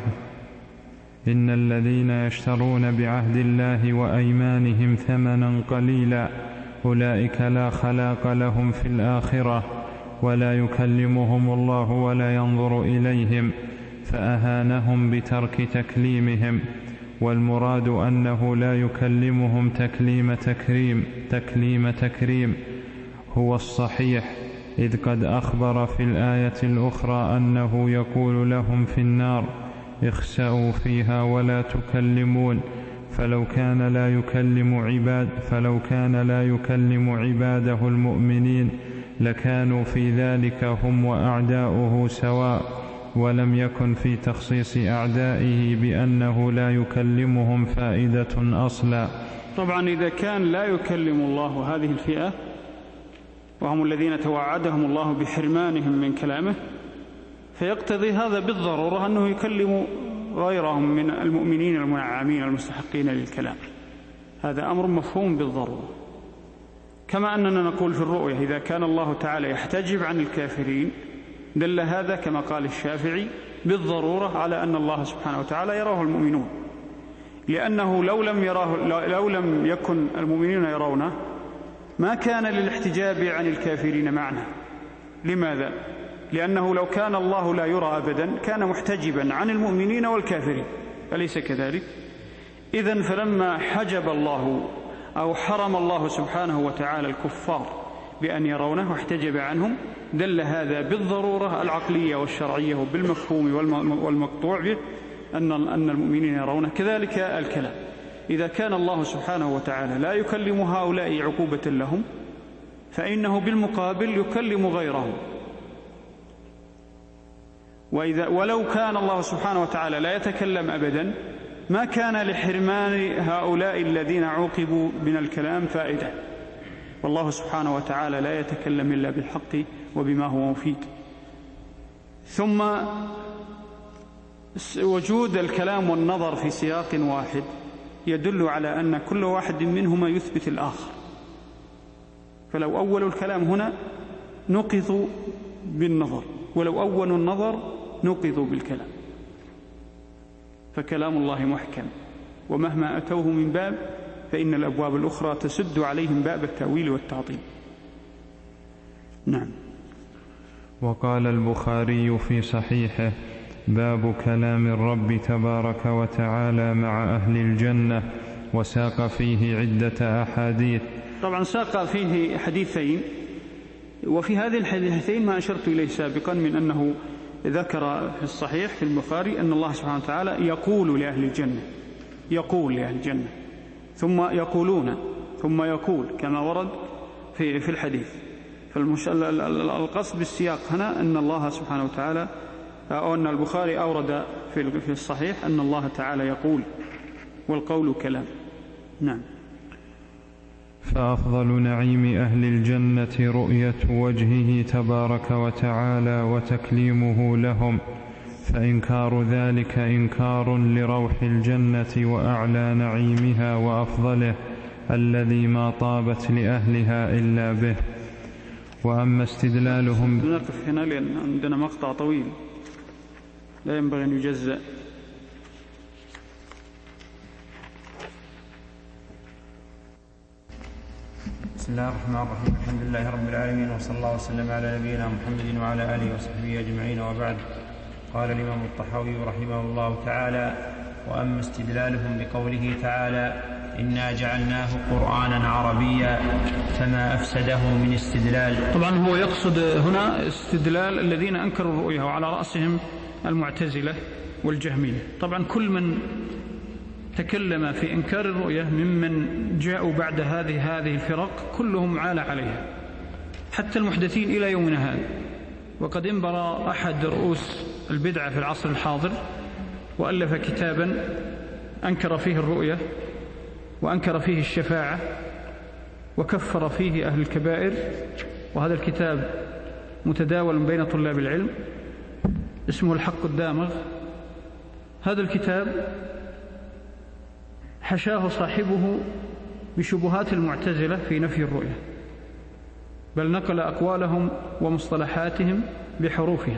إن الذين يشترون بعهد الله وأيمانهم ثمنا قليلا أولئك لا خلاق لهم في الآخرة ولا يكلمهم الله ولا ينظر إليهم، فأهانهم بترك تكليمهم. والمراد أنه لا يكلمهم تكليم تكريم تكليم تكريم هو الصحيح، إذ قد أخبر في الآية الأخرى أنه يقول لهم في النار: اخسأوا فيها ولا تكلمون. فلو كان لا يكلم عباد فلو كان لا يكلم عباده المؤمنين لكانوا في ذلك هم وأعداؤه سواء، ولم يكن في تخصيص أعدائه بأنه لا يكلمهم فائدة أصلا. طبعا إذا كان لا يكلم الله هذه الفئة وهم الذين توعدهم الله بحرمانهم من كلامه، فيقتضي هذا بالضرورة أنه يكلم غيرهم من المؤمنين المنعمين المستحقين للكلام. هذا أمر مفهوم بالضرورة، كما أننا نقول في الرؤية إذا كان الله تعالى يحتجب عن الكافرين دل هذا كما قال الشافعي بالضرورة على أن الله سبحانه وتعالى يراه المؤمنون، لأنه لو لم يراه لو لم يكن المؤمنين يرونه ما كان للاحتجاب عن الكافرين معنى. لماذا؟ لأنه لو كان الله لا يرى أبدا كان محتجبا عن المؤمنين والكافرين، أليس كذلك؟ إذن فلما حجب الله أو حرم الله سبحانه وتعالى الكفار بأن يرونه واحتجب عنهم دل هذا بالضرورة العقلية والشرعية وبالمفهوم والمقطوع به أن أن المؤمنين يرونه. كذلك الكلام إذا كان الله سبحانه وتعالى لا يكلم هؤلاء عقوبة لهم، فإنه بالمقابل يكلم غيرهم. وإذا ولو كان الله سبحانه وتعالى لا يتكلم أبدا ما كان لحرمان هؤلاء الذين عوقبوا من الكلام فائدة، والله سبحانه وتعالى لا يتكلم إلا بالحق وبما هو مفيد. ثم وجود الكلام والنظر في سياق واحد يدل على أن كل واحد منهما يثبت الآخر، فلو أول الكلام هنا نقضوا بالنظر، ولو أول النظر نقضوا بالكلام، فكلام الله محكم، ومهما أتوه من باب فإن الأبواب الأخرى تسد عليهم باب التأويل والتعطيل. نعم. وقال البخاري في صحيحه: باب كلام الرب تبارك وتعالى مع أهل الجنة، وساق فيه عدة أحاديث. طبعا ساق فيه حديثين، وفي هذه الحديثين ما أشرت إليه سابقا من أنه ذكر في الصحيح في البخاري أن الله سبحانه وتعالى يقول لأهل الجنة، يقول لأهل الجنة، ثم يقولون، ثم يقول، كما ورد في في الحديث. فالقصد بالسياق هنا أن الله سبحانه وتعالى، أو أن البخاري أورد في الصحيح أن الله تعالى يقول، والقول كلام. نعم. فأفضل نعيم أهل الجنة رؤية وجهه تبارك وتعالى وتكليمه لهم، فإنكار ذلك إنكار لروح الجنة وأعلى نعيمها وأفضله الذي ما طابت لأهلها إلا به. وأما استدلالهم، نقف هنا لأن عندنا مقطع طويل لا ينبغي أن يجزأ. بسم الله الرحمن الرحيم. الحمد لله رب العالمين، وصلى الله وسلم على نبينا محمد وعلى آله وصحبه أجمعين، وبعد. قال الإمام الطحاوي رحمه الله تعالى: وأما استدلالهم بقوله تعالى: إنا جعلناه قرآنا عربيا، فما أفسده من استدلال. طبعا هو يقصد هنا استدلال الذين أنكروا الرؤية، وعلى رأسهم المعتزلة والجهمية. طبعا كل من تكلم في إنكار الرؤية ممن جاءوا بعد هذه هذه الفرق كلهم عال عليها، حتى المحدثين إلى يومنا هذا. وقد انبر أحد رؤوس البدعة في العصر الحاضر وألف كتابا أنكر فيه الرؤية، وأنكر فيه الشفاعة، وكفر فيه أهل الكبائر، وهذا الكتاب متداول بين طلاب العلم، اسمه الحق الدامغ. هذا الكتاب حشاه صاحبه بشبهات المعتزلة في نفي الرؤية، بل نقل أقوالهم ومصطلحاتهم بحروفها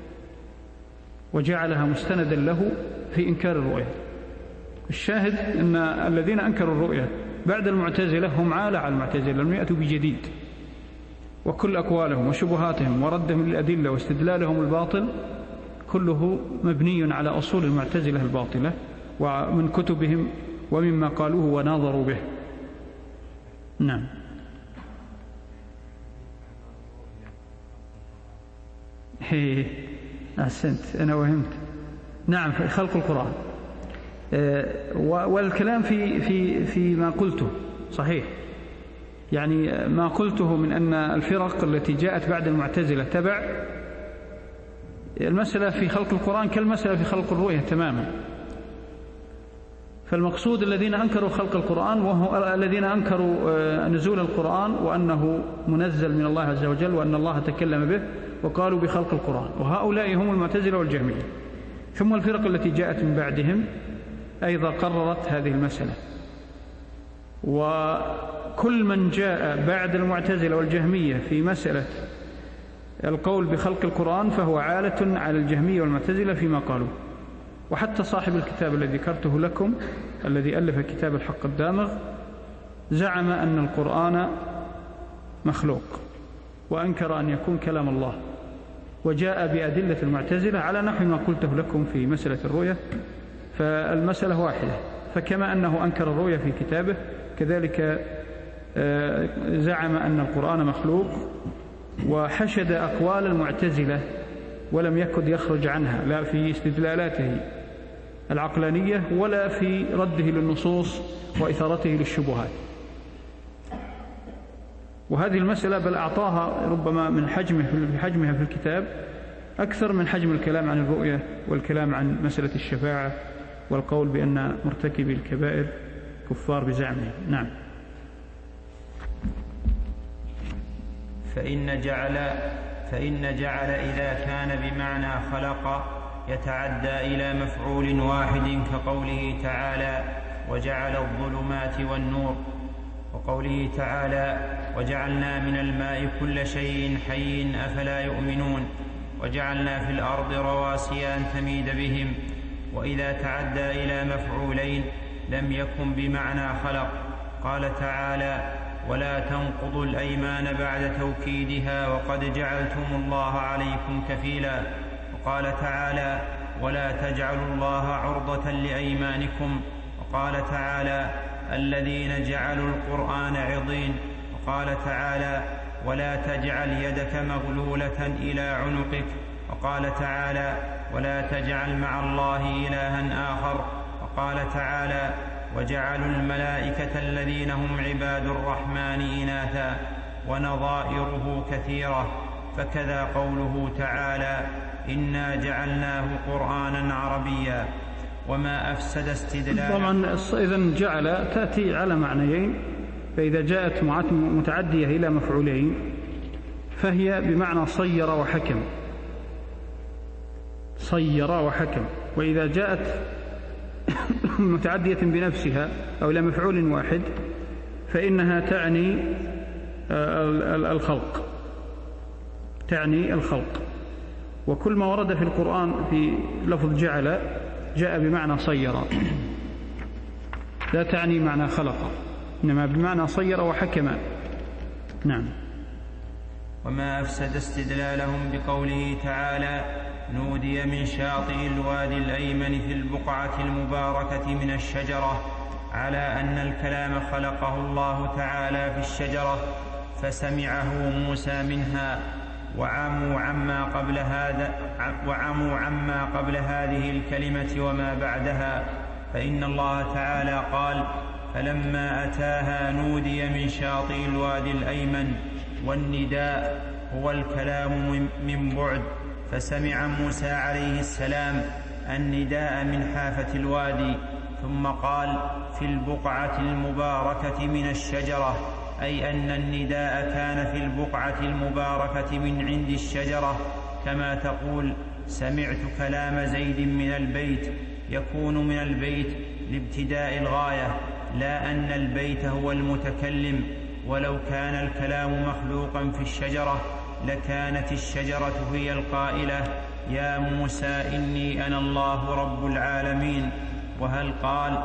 وجعلها مستندا له في إنكار الرؤية. الشاهد أن الذين أنكروا الرؤية بعد المعتزلة هم عالة على المعتزلة، لم يأتوا بجديد، وكل أقوالهم وشبهاتهم وردهم للأدلة واستدلالهم الباطل كله مبني على أصول المعتزلة الباطلة ومن كتبهم ومما قالوه وناظروا به. نعم. هي أحسنت، أنا وهمت. نعم، في خلق القرآن. والكلام في في في ما قلته صحيح، يعني ما قلته من أن الفرق التي جاءت بعد المعتزلة تبع المسألة في خلق القرآن كالمسألة في خلق الرؤية تماما. فالمقصود الذين أنكروا خلق القرآن وهو الذين أنكروا نزول القرآن وأنه منزل من الله عز وجل وأن الله تكلم به، وقالوا بخلق القرآن، وهؤلاء هم المعتزلة والجهمية. ثم الفرق التي جاءت من بعدهم أيضا قررت هذه المسألة. وكل من جاء بعد المعتزلة والجهمية في مسألة القول بخلق القرآن فهو عالة على الجهمية والمعتزلة فيما قالوا. وحتى صاحب الكتاب الذي ذكرته لكم الذي ألف كتاب الحق الدامغ زعم أن القرآن مخلوق، وأنكر أن يكون كلام الله، وجاء بأدلة المعتزلة على نحو ما قلته لكم في مسألة الرؤية. فالمسألة واحدة، فكما أنه أنكر الرؤية في كتابه كذلك زعم أن القرآن مخلوق، وحشد أقوال المعتزلة ولم يكد يخرج عنها لا في استدلالاته العقلانية ولا في رده للنصوص وإثارته للشبهات. وهذه المسألة بل أعطاها ربما من حجمه في حجمها في الكتاب أكثر من حجم الكلام عن الرؤية والكلام عن مسألة الشفاعة والقول بأن مرتكبي الكبائر كفار بزعمه. نعم. فإن جعل فإن جعل إذا كان بمعنى خلق يتعدى إلى مفعول واحد كقوله تعالى وجعل الظلمات والنور، وقوله تعالى وجعلنا من الماء كل شيء حي أفلا يؤمنون، وجعلنا في الأرض رواسي أن تميد بهم. وإذا تعدى إلى مفعولين لم يكن بمعنى خلق. قال تعالى ولا تنقضوا الأيمان بعد توكيدها وقد جعلتم الله عليكم كفيلا. وقال تعالى ولا تجعلوا الله عرضة لأيمانكم. وقال تعالى الذين جعلوا القرآن عضين. وقال تعالى ولا تجعل يدك مغلولة إلى عنقك. وقال تعالى ولا تجعل مع الله إلها آخر. وقال تعالى وجعلوا الملائكة الذين هم عباد الرحمن إناثا، ونظائره كثيرة. فكذا قوله تعالى إنا جعلناه قرآنا عربيا. وما أفسد استدلالا. طبعا إذن جعل تأتي على معنيين، فإذا جاءت متعدية إلى مفعولين فهي بمعنى صير وحكم، صير وحكم. وإذا جاءت متعدية بنفسها أو إلى مفعول واحد فإنها تعني الخلق، تعني الخلق. وكل ما ورد في القرآن في لفظ جعل جاء بمعنى صير، لا تعني معنى خلق، إنما بمعنى صير وحكم. نعم. وما أفسد استدلالهم بقوله تعالى نودي من شاطئ الوادي الأيمن في البقعة المباركة من الشجرة على أن الكلام خلقه الله تعالى في الشجرة فسمعه موسى منها، وعموا عما قبل هذا وعموا عما قبل هذه الكلمة وما بعدها. فإن الله تعالى قال فلما أتاها نودي من شاطئ الوادي الأيمن، والنداء هو الكلام من بعد، فسمع موسى عليه السلام النداء من حافة الوادي. ثم قال في البقعة المباركة من الشجرة، أي أن النداء كان في البقعة المباركة من عند الشجرة، كما تقول سمعت كلام زيد من البيت، يكون من البيت لابتداء الغاية، لا أن البيت هو المتكلم. ولو كان الكلام مخلوقا في الشجرة لكانت الشجرة هي القائلة يا موسى إني أنا الله رب العالمين. وهل قال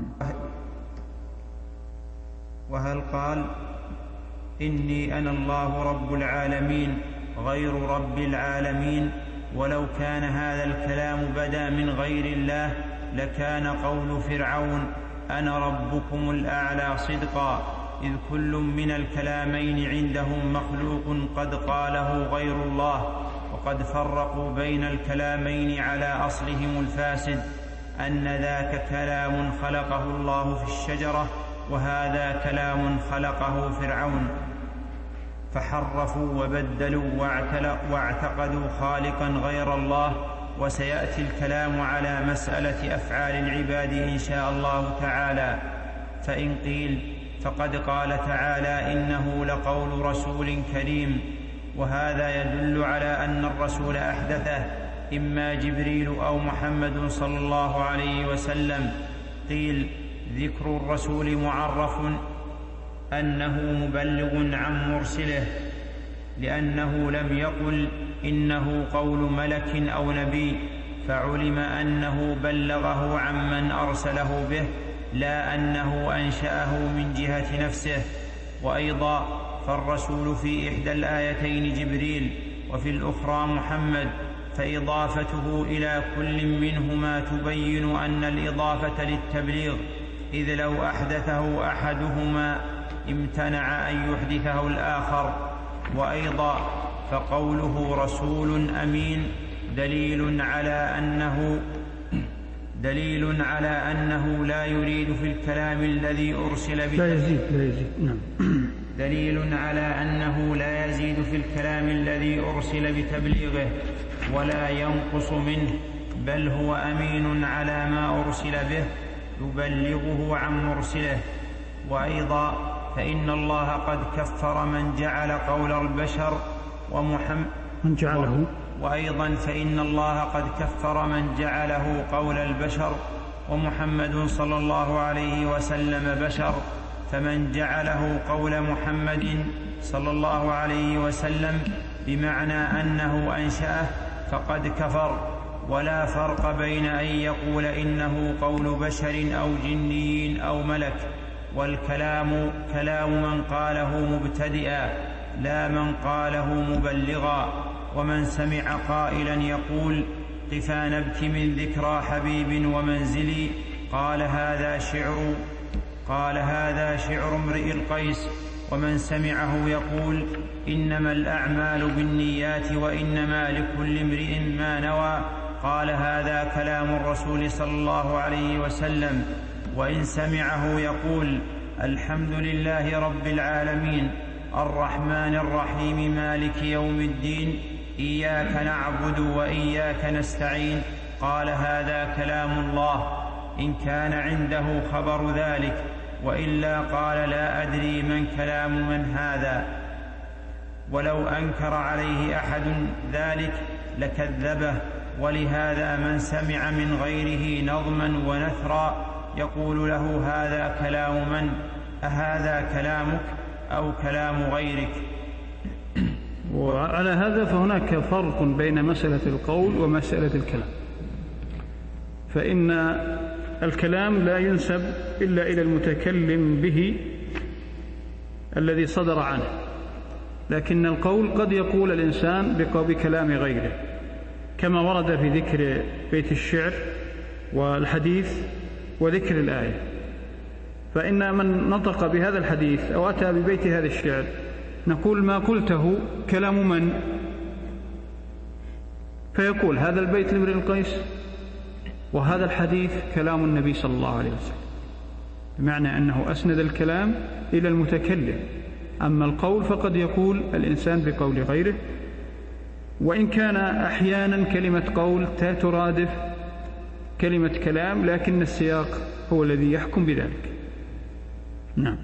وهل قال إني أنا الله رب العالمين غير رب العالمين؟ ولو كان هذا الكلام بدا من غير الله لكان قول فرعون أنا ربكم الأعلى صدقا، إذ كل من الكلامين عندهم مخلوق قد قاله غير الله. وقد فرقوا بين الكلامين على أصلهم الفاسد، أن ذاك كلام خلقه الله في الشجرة، وهذا كلام خلقه فرعون، فحرفوا وبدلوا واعتقدوا خالقا غير الله. وسيأتي الكلام على مسألة أفعال العباد إن شاء الله تعالى. فإن قيل فقد قال تعالى إنه لقول رسول كريم، وهذا يدل على أن الرسول أحدثه إما جبريل أو محمد صلى الله عليه وسلم. قيل ذكر الرسول معرف أنه مبلغ عن مرسله، لأنه لم يقل إنه قول ملك أو نبي، فعلم أنه بلغه عمن أرسله به، لا أنه أنشأه من جهة نفسه. وأيضا فالرسول في إحدى الآيتين جبريل وفي الأخرى محمد، فإضافته إلى كل منهما تبين أن الإضافة للتبليغ، إذ لو أحدثه أحدهما امتنع أن يحدثه الآخر. وأيضا فقوله رسول أمين دليل على أنه دليل على أنه لا يريد في الكلام الذي أرسل لا يزيد لا يزيد نعم دليل على أنه لا يزيد في الكلام الذي أرسل بتبليغه ولا ينقص منه، بل هو أمين على ما أرسل به يبلغه عن مرسله. وأيضا فإن الله قد كفر من جعل قول البشر ومحمد من جعله وأيضا فإن الله قد كفر من جعله قول البشر ومحمد صلى الله عليه وسلم بشر، فمن جعله قول محمد صلى الله عليه وسلم بمعنى أنه أنشأه فقد كفر. ولا فرق بين أن يقول إنه قول بشر أو جني أو ملك، والكلام كلام من قاله مبتدئا لا من قاله مبلغا. ومن سمع قائلا يقول قفا نبكي من ذكرى حبيب ومنزلي قال هذا شعر قال هذا شعر امرئ القيس. ومن سمعه يقول إنما الأعمال بالنيات وإنما لكل امرئ ما نوى قال هذا كلام الرسول صلى الله عليه وسلم. وإن سمعه يقول الحمد لله رب العالمين الرحمن الرحيم مالك يوم الدين إياك نعبد وإياك نستعين قال هذا كلام الله، إن كان عنده خبر ذلك، وإلا قال لا أدري من كلام من هذا. ولو أنكر عليه أحد ذلك لكذبه. ولهذا من سمع من غيره نظما ونثرا يقول له هذا كلام من؟ أهذا كلامك أو كلام غيرك؟ وعلى هذا فهناك فرق بين مسألة القول ومسألة الكلام، فإن الكلام لا ينسب إلا إلى المتكلم به الذي صدر عنه، لكن القول قد يقول الإنسان بكلام غيره، كما ورد في ذكر بيت الشعر والحديث وذكر الآية. فإن من نطق بهذا الحديث أو أتى ببيت هذا الشعر نقول ما قلته كلام من؟ فيقول هذا البيت لامرئ القيس وهذا الحديث كلام النبي صلى الله عليه وسلم، بمعنى أنه أسند الكلام إلى المتكلم. أما القول فقد يقول الإنسان بقول غيره، وإن كان أحيانا كلمة قول ترادف كلمة كلام، لكن السياق هو الذي يحكم بذلك. نعم.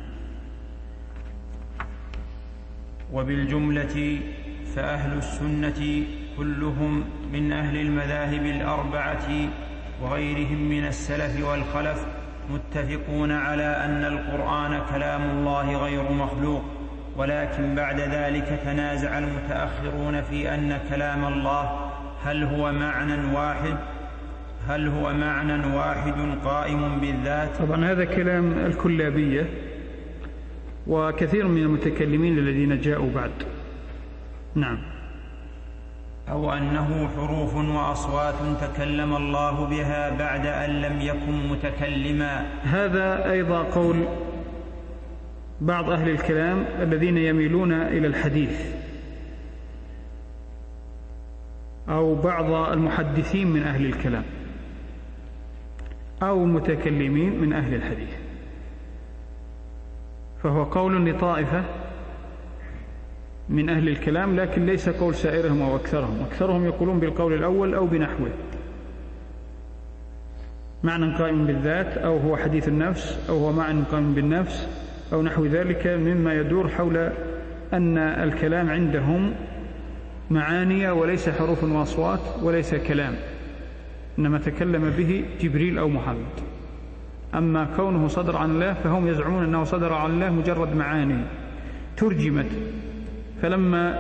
وبالجملة فأهل السنة كلهم من أهل المذاهب الأربعة وغيرهم من السلف والخلف متفقون على أن القرآن كلام الله غير مخلوق، ولكن بعد ذلك تنازع المتأخرون في أن كلام الله هل هو معنى واحد هل هو معنى واحد قائم بالذات. طبعا هذا كلام الكلابية وكثير من المتكلمين الذين جاءوا بعد. نعم. أو أنه حروف وأصوات تكلم الله بها بعد أن لم يكن متكلما. هذا أيضا قول بعض أهل الكلام الذين يميلون إلى الحديث، أو بعض المحدثين من أهل الكلام، أو متكلمين من أهل الحديث، فهو قول لطائفة من أهل الكلام، لكن ليس قول سائرهم أو أكثرهم. أكثرهم يقولون بالقول الأول أو بنحوه، معنى قائم بالذات، أو هو حديث النفس، أو هو معنى قائم بالنفس، أو نحو ذلك مما يدور حول أن الكلام عندهم معاني وليس حروف وأصوات وليس كلام، إنما تكلم به جبريل أو محمد. أما كونه صدر عن الله فهم يزعمون أنه صدر عن الله مجرد معاني ترجمت، فلما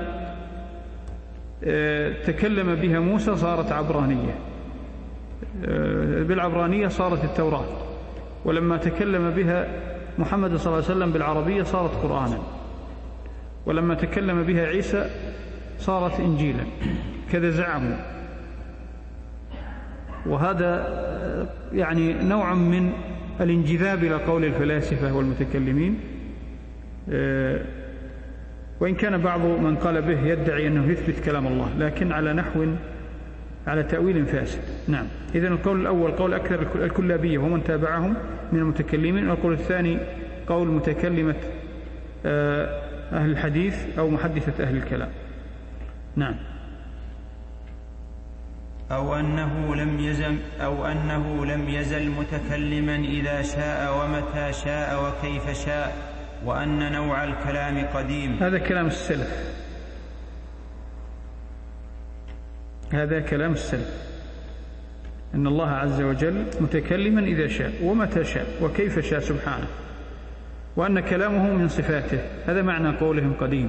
تكلم بها موسى صارت عبرانية، بالعبرانية صارت التوراة، ولما تكلم بها محمد صلى الله عليه وسلم بالعربية صارت قرآنا، ولما تكلم بها عيسى صارت إنجيلا، كذا زعموا. وهذا يعني نوع من الانجذاب إلى قول الفلاسفة والمتكلمين، وإن كان بعض من قال به يدعي أنه يثبت كلام الله، لكن على نحو على تأويل فاسد. نعم. إذن القول الأول قول أكثر الكلابية ومن تابعهم من المتكلمين، والقول الثاني قول متكلمة أهل الحديث أو محدثة أهل الكلام. نعم. أو أنه لم يزل أو أنه لم يزل متكلما إذا شاء ومتى شاء وكيف شاء، وأن نوع الكلام قديم. هذا كلام السلف، هذا كلام السلف، أن الله عز وجل متكلما إذا شاء ومتى شاء وكيف شاء سبحانه، وأن كلامه من صفاته. هذا معنى قولهم قديم،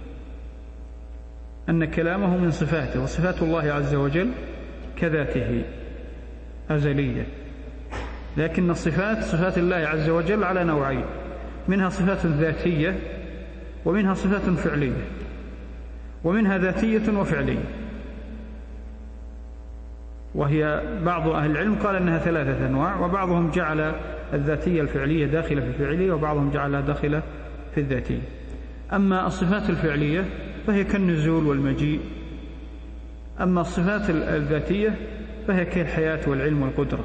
أن كلامه من صفاته، وصفات الله عز وجل كذاته أزلية. لكن الصفات صفات الله عز وجل على نوعين، منها صفات ذاتية ومنها صفات فعلية، ومنها ذاتية وفعلية، وهي بعض أهل العلم قال أنها ثلاثة أنواع، وبعضهم جعل الذاتية الفعلية داخلة في الفعلية، وبعضهم جعلها داخلة في الذاتية. أما الصفات الفعلية فهي كالنزول والمجيء، أما الصفات الذاتية فهي كالحياة والعلم والقدرة.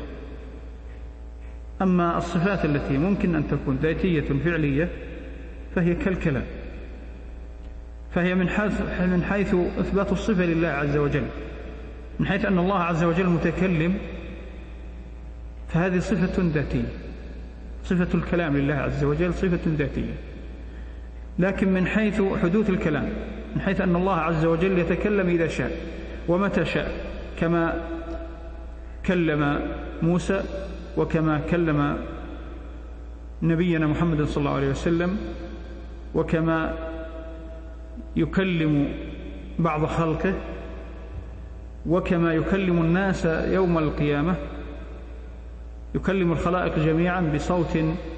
أما الصفات التي ممكن أن تكون ذاتية فعلية فهي كالكلام، فهي من حيث, من حيث إثبات الصفة لله عز وجل، من حيث أن الله عز وجل متكلم، فهذه صفة ذاتية، صفة الكلام لله عز وجل صفة ذاتية. لكن من حيث حدوث الكلام، من حيث أن الله عز وجل يتكلم إذا شاء ومتى شاء، كما كلم موسى وكما كلم نبينا محمد صلى الله عليه وسلم، وكما يكلم بعض خلقه، وكما يكلم الناس يوم القيامة، يكلم الخلائق جميعا بصوت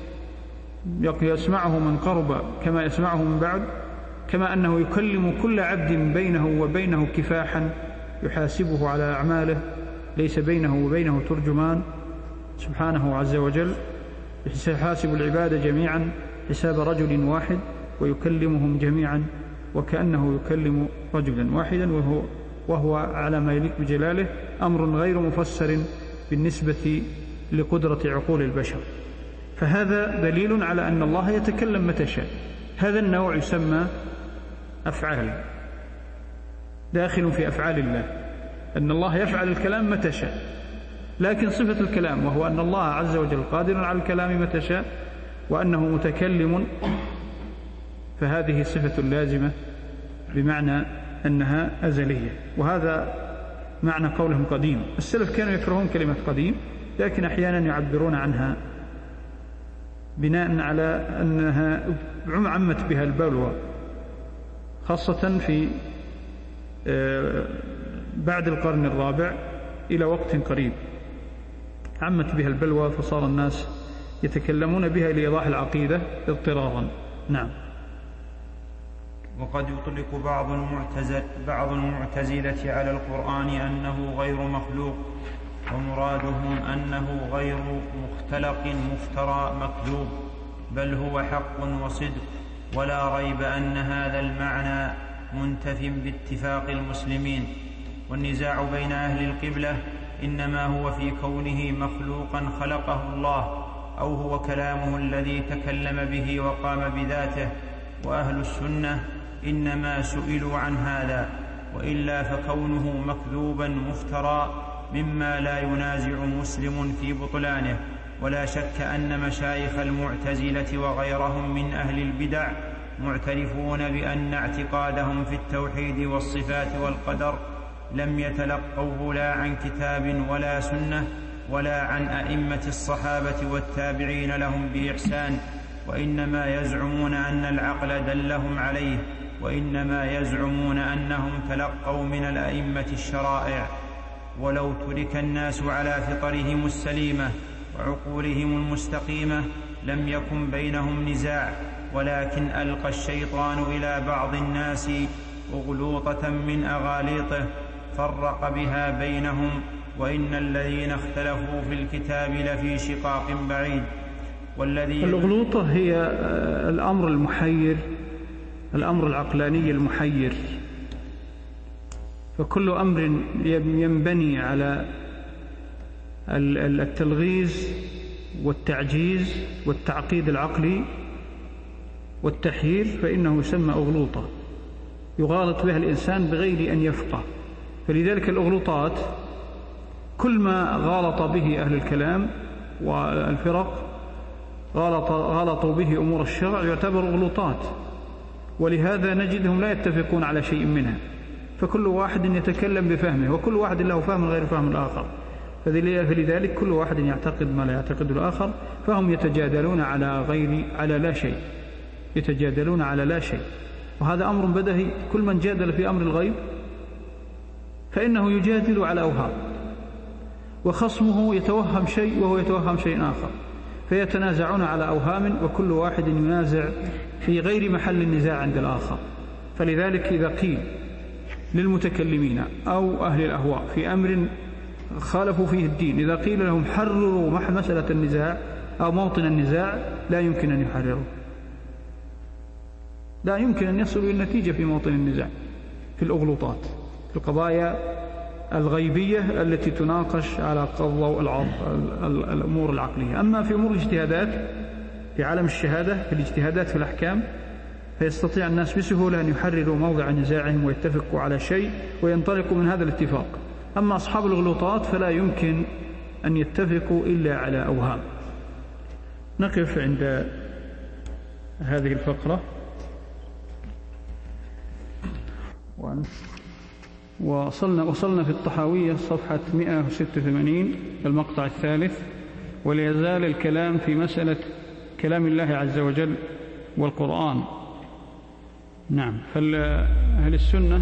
يسمعه من قرب كما يسمعه من بعد، كما أنه يكلم كل عبد بينه وبينه كفاحا يحاسبه على أعماله، ليس بينه وبينه ترجمان سبحانه عز وجل، يحاسب العباد جميعا حساب رجل واحد ويكلمهم جميعا وكأنه يكلم رجلا واحدا، وهو, وهو على ما يليق بجلاله أمر غير مفسر بالنسبة لقدرة عقول البشر. فهذا دليل على أن الله يتكلم متى شاء. هذا النوع يسمى أفعال، داخل في أفعال الله، أن الله يفعل الكلام متى شاء. لكن صفة الكلام، وهو أن الله عز وجل قادر على الكلام متى شاء وأنه متكلم، فهذه صفة لازمة بمعنى أنها أزلية. وهذا معنى قولهم قديم. السلف كانوا يكرهون كلمة قديم، لكن أحيانا يعبرون عنها بناء على أنها عمت بها البلوى، خاصة في بعد القرن الرابع إلى وقت قريب عمت بها البلوى، فصار الناس يتكلمون بها لإيضاح العقيدة اضطرارا. نعم. وقد يطلق بعض المعتزل بعض المعتزلة على القرآن أنه غير مخلوق، ومرادهم أنه غير مختلق مفترى مكذوب، بل هو حق وصدق، ولا ريب أن هذا المعنى منتف باتفاق المسلمين. والنزاع بين أهل القبلة إنما هو في كونه مخلوقا خلقه الله، أو هو كلامه الذي تكلم به وقام بذاته، وأهل السنة إنما سئلوا عن هذا، وإلا فكونه مكذوبا مفترى مما لا ينازع مسلم في بطلانه. ولا شك أن مشايخ المعتزلة وغيرهم من أهل البدع معترفون بأن اعتقادهم في التوحيد والصفات والقدر لم يتلقوه لا عن كتاب ولا سنة ولا عن أئمة الصحابة والتابعين لهم بإحسان، وإنما يزعمون أن العقل دلهم عليه، وإنما يزعمون أنهم تلقوا من الأئمة الشرائع. ولو ترك الناس على فطرهم السليمة وعقولهم المستقيمة لم يكن بينهم نزاع، ولكن ألقى الشيطان إلى بعض الناس أغلوطة من أغاليطه فرق بها بينهم، وإن الذين اختلفوا في الكتاب لفي شقاق بعيد. والذي الأغلوطة هي الأمر المحير، الأمر العقلاني المحير، فكل أمر ينبني على التلغيز والتعجيز والتعقيد العقلي والتحيير فإنه يسمى أغلوطة يغالط بها الإنسان بغير أن يفقه. فلذلك الأغلوطات كل ما غالط به أهل الكلام والفرق غلط غلطوا به أمور الشرع يعتبر أغلوطات، ولهذا نجدهم لا يتفقون على شيء منها، فكل واحد يتكلم بفهمه وكل واحد له فهم غير فهم الآخر، فلذلك كل واحد يعتقد ما لا يعتقد الآخر، فهم يتجادلون على غير على لا شيء يتجادلون على لا شيء وهذا أمر بدهي. كل من جادل في أمر الغيب فإنه يجادل على أوهام، وخصمه يتوهم شيء وهو يتوهم شيء آخر، فيتنازعون على أوهام وكل واحد ينازع في غير محل النزاع عند الآخر. فلذلك إذا قيل للمتكلمين أو أهل الأهواء في أمر خالفوا فيه الدين، إذا قيل لهم حرروا مسألة النزاع أو موطن النزاع لا يمكن أن يحرروا، لا يمكن أن يصلوا إلى النتيجة في موطن النزاع في الأغلوطات في القضايا الغيبية التي تناقش على ضوء الأمور العقلية. أما في أمور الاجتهادات في عالم الشهادة في الاجتهادات في الأحكام فيستطيع الناس بسهولة أن يحرروا موضع نزاعهم ويتفقوا على شيء وينطلقوا من هذا الاتفاق. أما أصحاب الغلوطات فلا يمكن أن يتفقوا إلا على أوهام. نقف عند هذه الفقرة وصلنا وصلنا في الطحاوية صفحة مئة وستة وثمانين المقطع الثالث. وليزال الكلام في مسألة كلام الله عز وجل والقرآن. نعم، فأهل السنة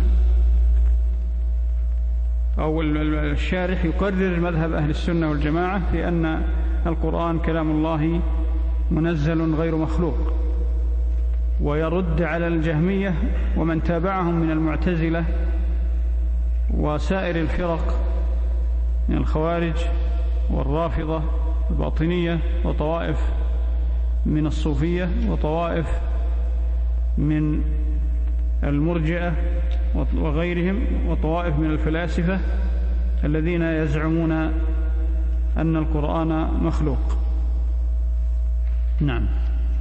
أو الشارح يقرر مذهب أهل السنة والجماعة في أن القرآن كلام الله منزل غير مخلوق، ويرد على الجهمية ومن تابعهم من المعتزلة وسائر الفرق من الخوارج والرافضة الباطنية وطوائف من الصوفية وطوائف من المرجئة وغيرهم وطوائف من الفلاسفة الذين يزعمون أن القرآن مخلوق. نعم.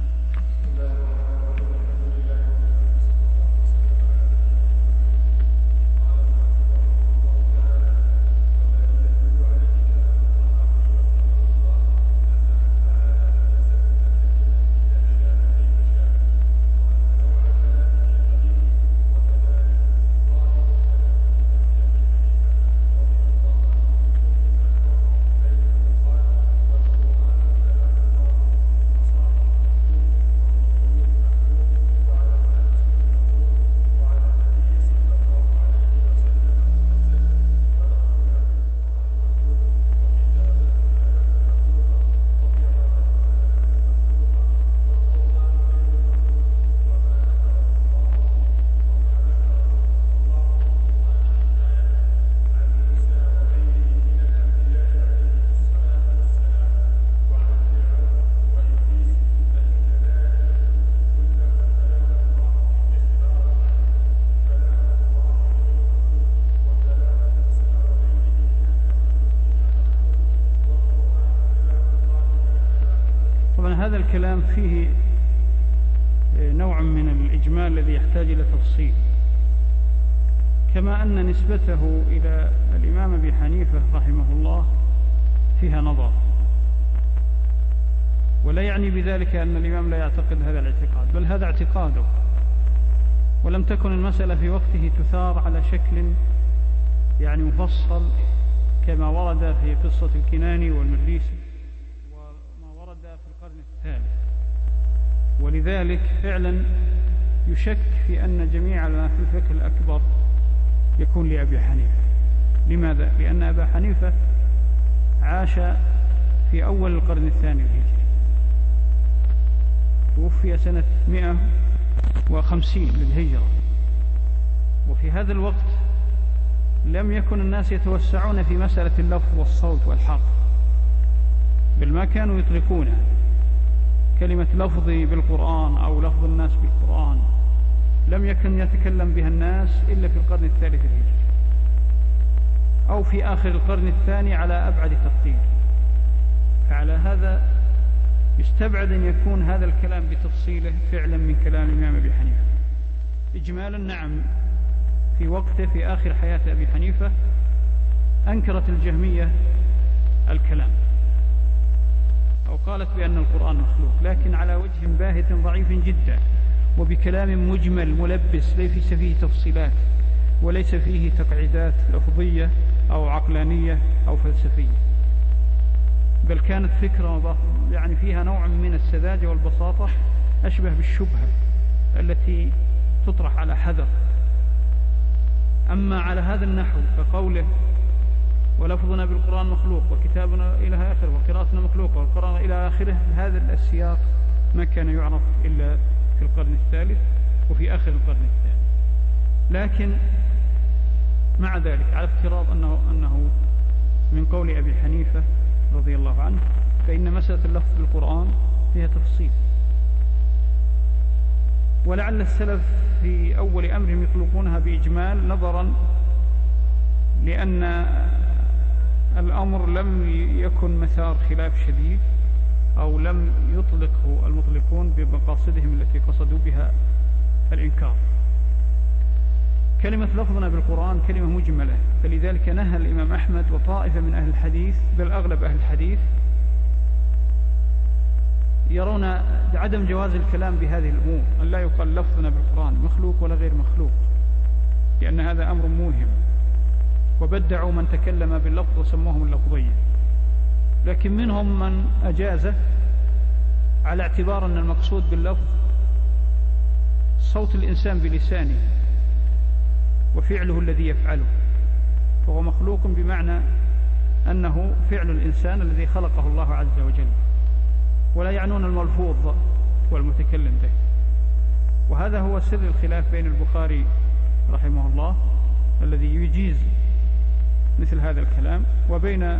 هذا الكلام فيه نوع من الإجمال الذي يحتاج إلى تفصيل، كما أن نسبته إلى الإمام أبي حنيفة رحمه الله فيها نظر، ولا يعني بذلك أن الإمام لا يعتقد هذا الاعتقاد، بل هذا اعتقاده، ولم تكن المسألة في وقته تثار على شكل يعني مفصل كما ورد في قصة الكناني والمريسي وما ورد في القرن الثالث. ولذلك فعلا يشك في أن جميع ما في الفقه الأكبر يكون لأبي حنيفة. لماذا؟ لأن أبا حنيفة عاش في أول القرن الثاني الهجري، توفي سنة مئة وخمسين للهجرة، وفي هذا الوقت لم يكن الناس يتوسعون في مسألة اللفظ والصوت والحرف، بل ما كانوا يطلقونها كلمة لفظي بالقرآن أو لفظ الناس بالقرآن، لم يكن يتكلم بها الناس إلا في القرن الثالث الهجري. أو في آخر القرن الثاني على أبعد تقدير. فعلى هذا يستبعد أن يكون هذا الكلام بتفصيله فعلا من كلام الإمام أبي حنيفة. إجمالا نعم، في وقته في آخر حياة أبي حنيفة أنكرت الجهمية الكلام أو قالت بأن القرآن مخلوق، لكن على وجه باهت ضعيف جدا وبكلام مجمل ملبس ليس فيه تفصيلات وليس فيه تقعيدات لفظية أو عقلانية أو فلسفية، بل كانت فكرة يعني فيها نوع من السذاجة والبساطة أشبه بالشبهة التي تطرح على حذر. أما على هذا النحو كقوله ولفظنا بالقرآن مخلوق وكتابنا إلى آخره وقراءتنا مخلوقة والقرآن إلى آخره، هذا السياق ما كان يعرف إلا في القرن الثالث وفي آخر القرن الثاني. لكن مع ذلك على افتراض أنه, أنه من قول أبي حنيفة رضي الله عنه، فإن مسألة اللفظ بالقرآن فيها تفصيل، ولعل السلف في أول أمرهم يطلقونها بإجمال نظرا لأن الأمر لم يكن مثار خلاف شديد أو لم يطلقه المطلقون بمقاصدهم التي قصدوا بها الإنكار. كلمة لفظنا بالقرآن كلمة مجملة، فلذلك نهى الإمام أحمد وطائفة من أهل الحديث، بل أغلب أهل الحديث يرون عدم جواز الكلام بهذه الأمور، أن لا يقال لفظنا بالقرآن مخلوق ولا غير مخلوق، لأن هذا أمر موهم، وبدعوا من تكلم باللفظ وسموهم اللفظية. لكن منهم من أجازه على اعتبار أن المقصود باللفظ صوت الإنسان بلسانه وفعله الذي يفعله، فهو مخلوق بمعنى أنه فعل الإنسان الذي خلقه الله عز وجل، ولا يعنون الملفوظ والمتكلم به. وهذا هو سر الخلاف بين البخاري رحمه الله الذي يجيز مثل هذا الكلام وبين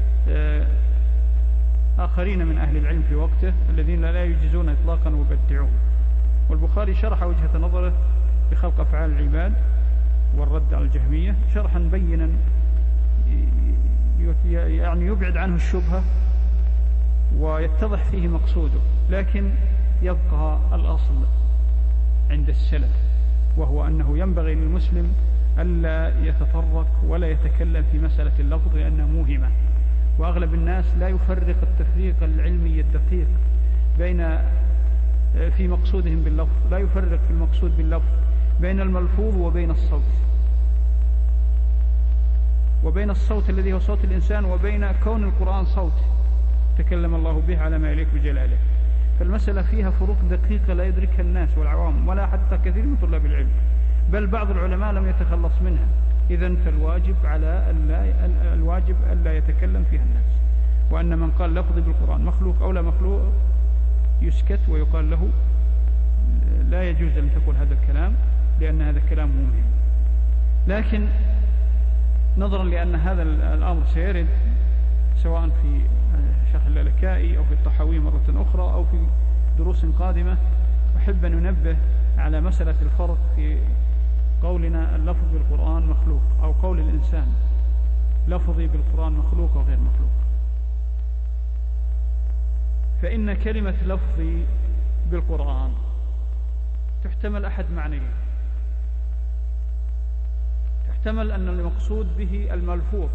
آخرين من أهل العلم في وقته الذين لا يجيزون إطلاقا ويبدعون. والبخاري شرح وجهة نظره بخلق أفعال العباد والرد على الجهمية شرحا بينا يعني يبعد عنه الشبهة ويتضح فيه مقصوده، لكن يبقى الأصل عند السلف، وهو أنه ينبغي للمسلم ألا يتطرق ولا يتكلم في مسألة اللفظ لأنها موهمة. وأغلب الناس لا يفرق التفريق العلمي الدقيق بين في مقصودهم باللفظ، لا يفرق في المقصود باللفظ بين الملفوظ وبين الصوت، وبين الصوت الذي هو صوت الإنسان وبين كون القرآن صوت تكلم الله به على ما يليق بجلاله. فالمسألة فيها فروق دقيقة لا يدركها الناس والعوام ولا حتى كثير من طلاب العلم، بل بعض العلماء لم يتخلص منها. إذن فالواجب على ألا الواجب ألا يتكلم فيها الناس، وأن من قال لفظي بالقرآن مخلوق أو لا مخلوق يسكت ويقال له لا يجوز أن تقول هذا الكلام لأن هذا كلام مهم. لكن نظرا لأن هذا الأمر سيرد سواء في شرح اللالكائي أو في الطحاوي مرة أخرى أو في دروس قادمة، أحب أن ننبه على مسألة الفرق في قولنا اللفظ بالقرآن مخلوق أو قول الإنسان لفظي بالقرآن مخلوق أو غير مخلوق. فإن كلمة لفظي بالقرآن تحتمل أحد معنيين، تحتمل أن المقصود به الملفوظ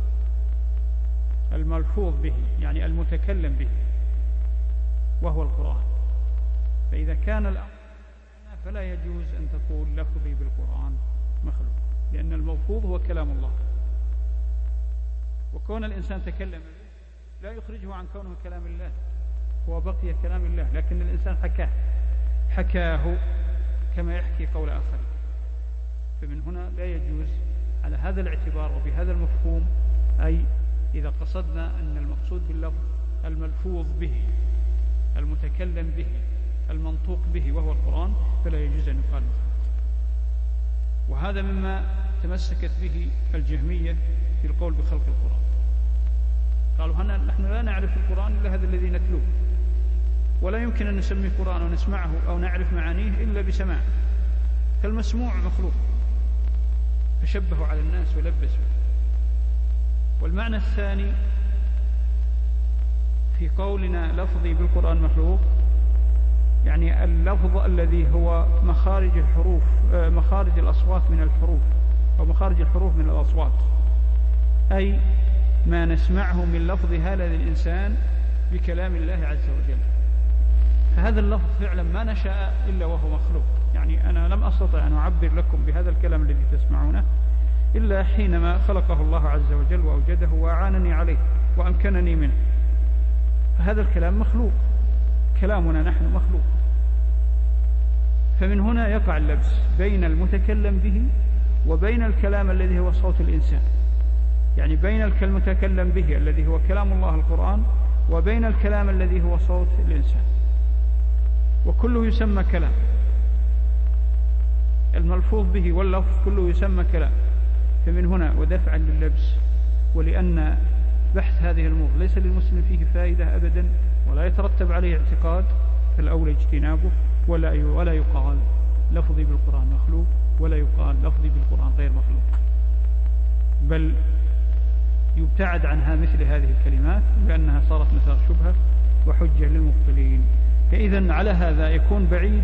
الملفوظ به يعني المتكلم به وهو القرآن، فإذا كان الأمر فلا يجوز أن تقول لفظي بالقرآن مخلوق، لأن الملفوظ هو كلام الله، وكون الإنسان تكلم به لا يخرجه عن كونه كلام الله، هو بقي كلام الله، لكن الإنسان حكاه حكاه كما يحكي قول آخر. فمن هنا لا يجوز على هذا الاعتبار وبهذا المفهوم، أي إذا قصدنا أن المقصود باللفظ الملفوظ به المتكلم به المنطوق به وهو القرآن، فلا يجوز أن يقال مخلوق. وهذا مما تمسكت به الجهمية في القول بخلق القرآن. قالوا هنا نحن لا نعرف القرآن إلا هذا الذي نتلوه، ولا يمكن أن نسميه قرآن ونسمعه أو نعرف معانيه إلا بسماع، فالمسموع مخلوق، فشبهوا على الناس ولبسوا. والمعنى الثاني في قولنا لفظي بالقرآن مخلوق، يعني اللفظ الذي هو مخارج الحروف، مخارج الأصوات من الحروف، أو مخارج الحروف من الأصوات، أي ما نسمعه من لفظ هذا الإنسان بكلام الله عز وجل. فهذا اللفظ فعلا ما نشأ إلا وهو مخلوق. يعني أنا لم أستطع أن أعبر لكم بهذا الكلام الذي تسمعونه إلا حينما خلقه الله عز وجل وأوجده وأعانني عليه وأمكنني منه. فهذا الكلام مخلوق، كلامنا نحن مخلوق. فمن هنا يقع اللبس بين المتكلم به وبين الكلام الذي هو صوت الإنسان، يعني بين المتكلم به الذي هو كلام الله القرآن وبين الكلام الذي هو صوت الإنسان، وكله يسمى كلام. الملفوظ به واللفظ كله يسمى كلام. فمن هنا ودفعا لللبس، ولأن بحث هذه الأمور ليس للمسلم فيه فائدة أبدا ولا يترتب عليه اعتقاد، فالأولى اجتنابه. ولا ولا يقال لفظي بالقرآن مخلوق، ولا يقال لفظي بالقرآن غير مخلوق، بل يبتعد عنها مثل هذه الكلمات لأنها صارت مثار شبهة وحجة للمبطلين. فإذا على هذا يكون بعيد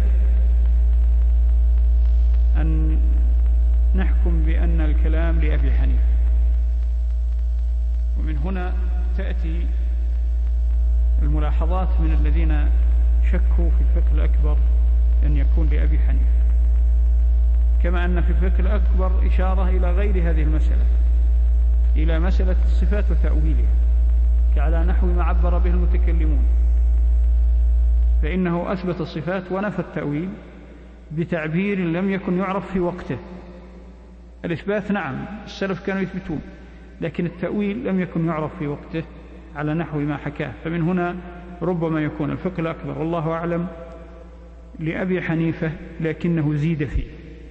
أن نحكم بأن الكلام لأبي حنيفة. ومن هنا تأتي الملاحظات من الذين شكوا في الفقه الأكبر أن يكون لأبي حنيفة، كما أن في الفقه الأكبر إشارة إلى غير هذه المسألة، إلى مسألة الصفات وتأويلها، كعلى نحو ما عبر به المتكلمون، فإنه أثبت الصفات ونفى التأويل بتعبير لم يكن يعرف في وقته. الإثبات نعم السلف كانوا يثبتون، لكن التأويل لم يكن يعرف في وقته على نحو ما حكاه. فمن هنا ربما يكون الفقه الأكبر والله أعلم لأبي حنيفة، لكنه زيد فيه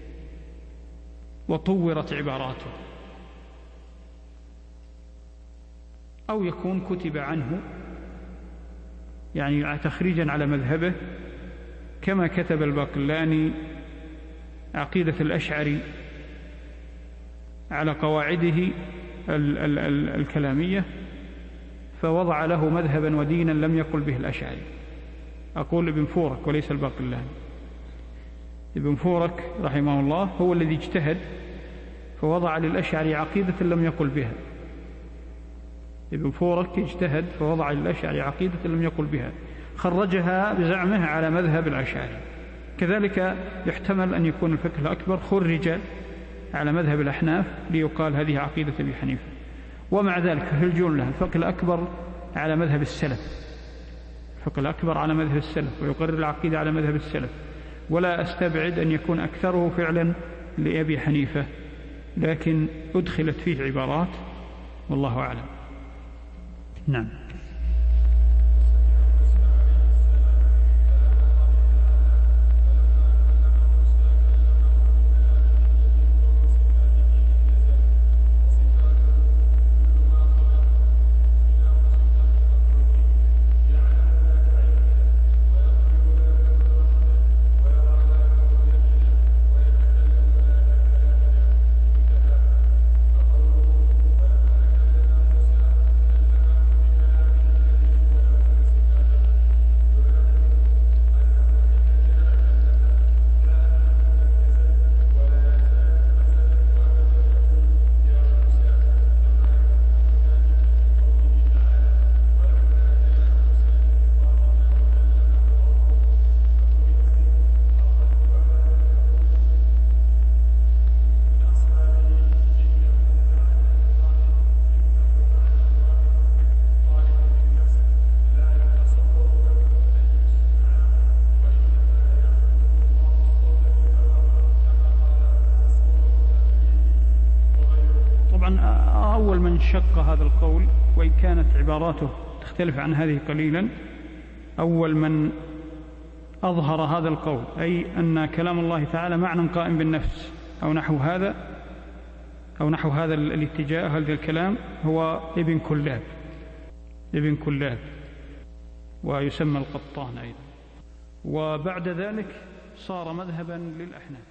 وطورت عباراته، أو يكون كتب عنه يعني تخريجا على مذهبه، كما كتب الباقلاني عقيدة الأشعري على قواعده ال ال ال الكلامية، فوضع له مذهبا ودينا لم يقل به الأشعري. أقول ابن فورك وليس الباقلاني. ابن فورك رحمه الله هو الذي اجتهد فوضع للأشعري عقيدة لم يقل بها. ابن فورك اجتهد فوضع للأشعري عقيدة لم يقل بها، خرجها بزعمه على مذهب الأشعري. كذلك يحتمل أن يكون الفقه الأكبر خرج على مذهب الأحناف ليقال هذه عقيدة أبي حنيفة. ومع ذلك في الجملة الفقه الأكبر على مذهب السلف، الفقه الأكبر على مذهب السلف ويقرر العقيدة على مذهب السلف، ولا أستبعد أن يكون أكثره فعلا لأبي حنيفة، لكن أدخلت فيه عبارات والله أعلم. نعم. أول من شق هذا القول، وإن كانت عباراته تختلف عن هذه قليلا، أول من أظهر هذا القول، أي أن كلام الله تعالى معنى قائم بالنفس أو نحو هذا أو نحو هذا الاتجاه هذا الكلام، هو ابن كلاب ابن كلاب ويسمى القطان أيضا. وبعد ذلك صار مذهبا للأحناف.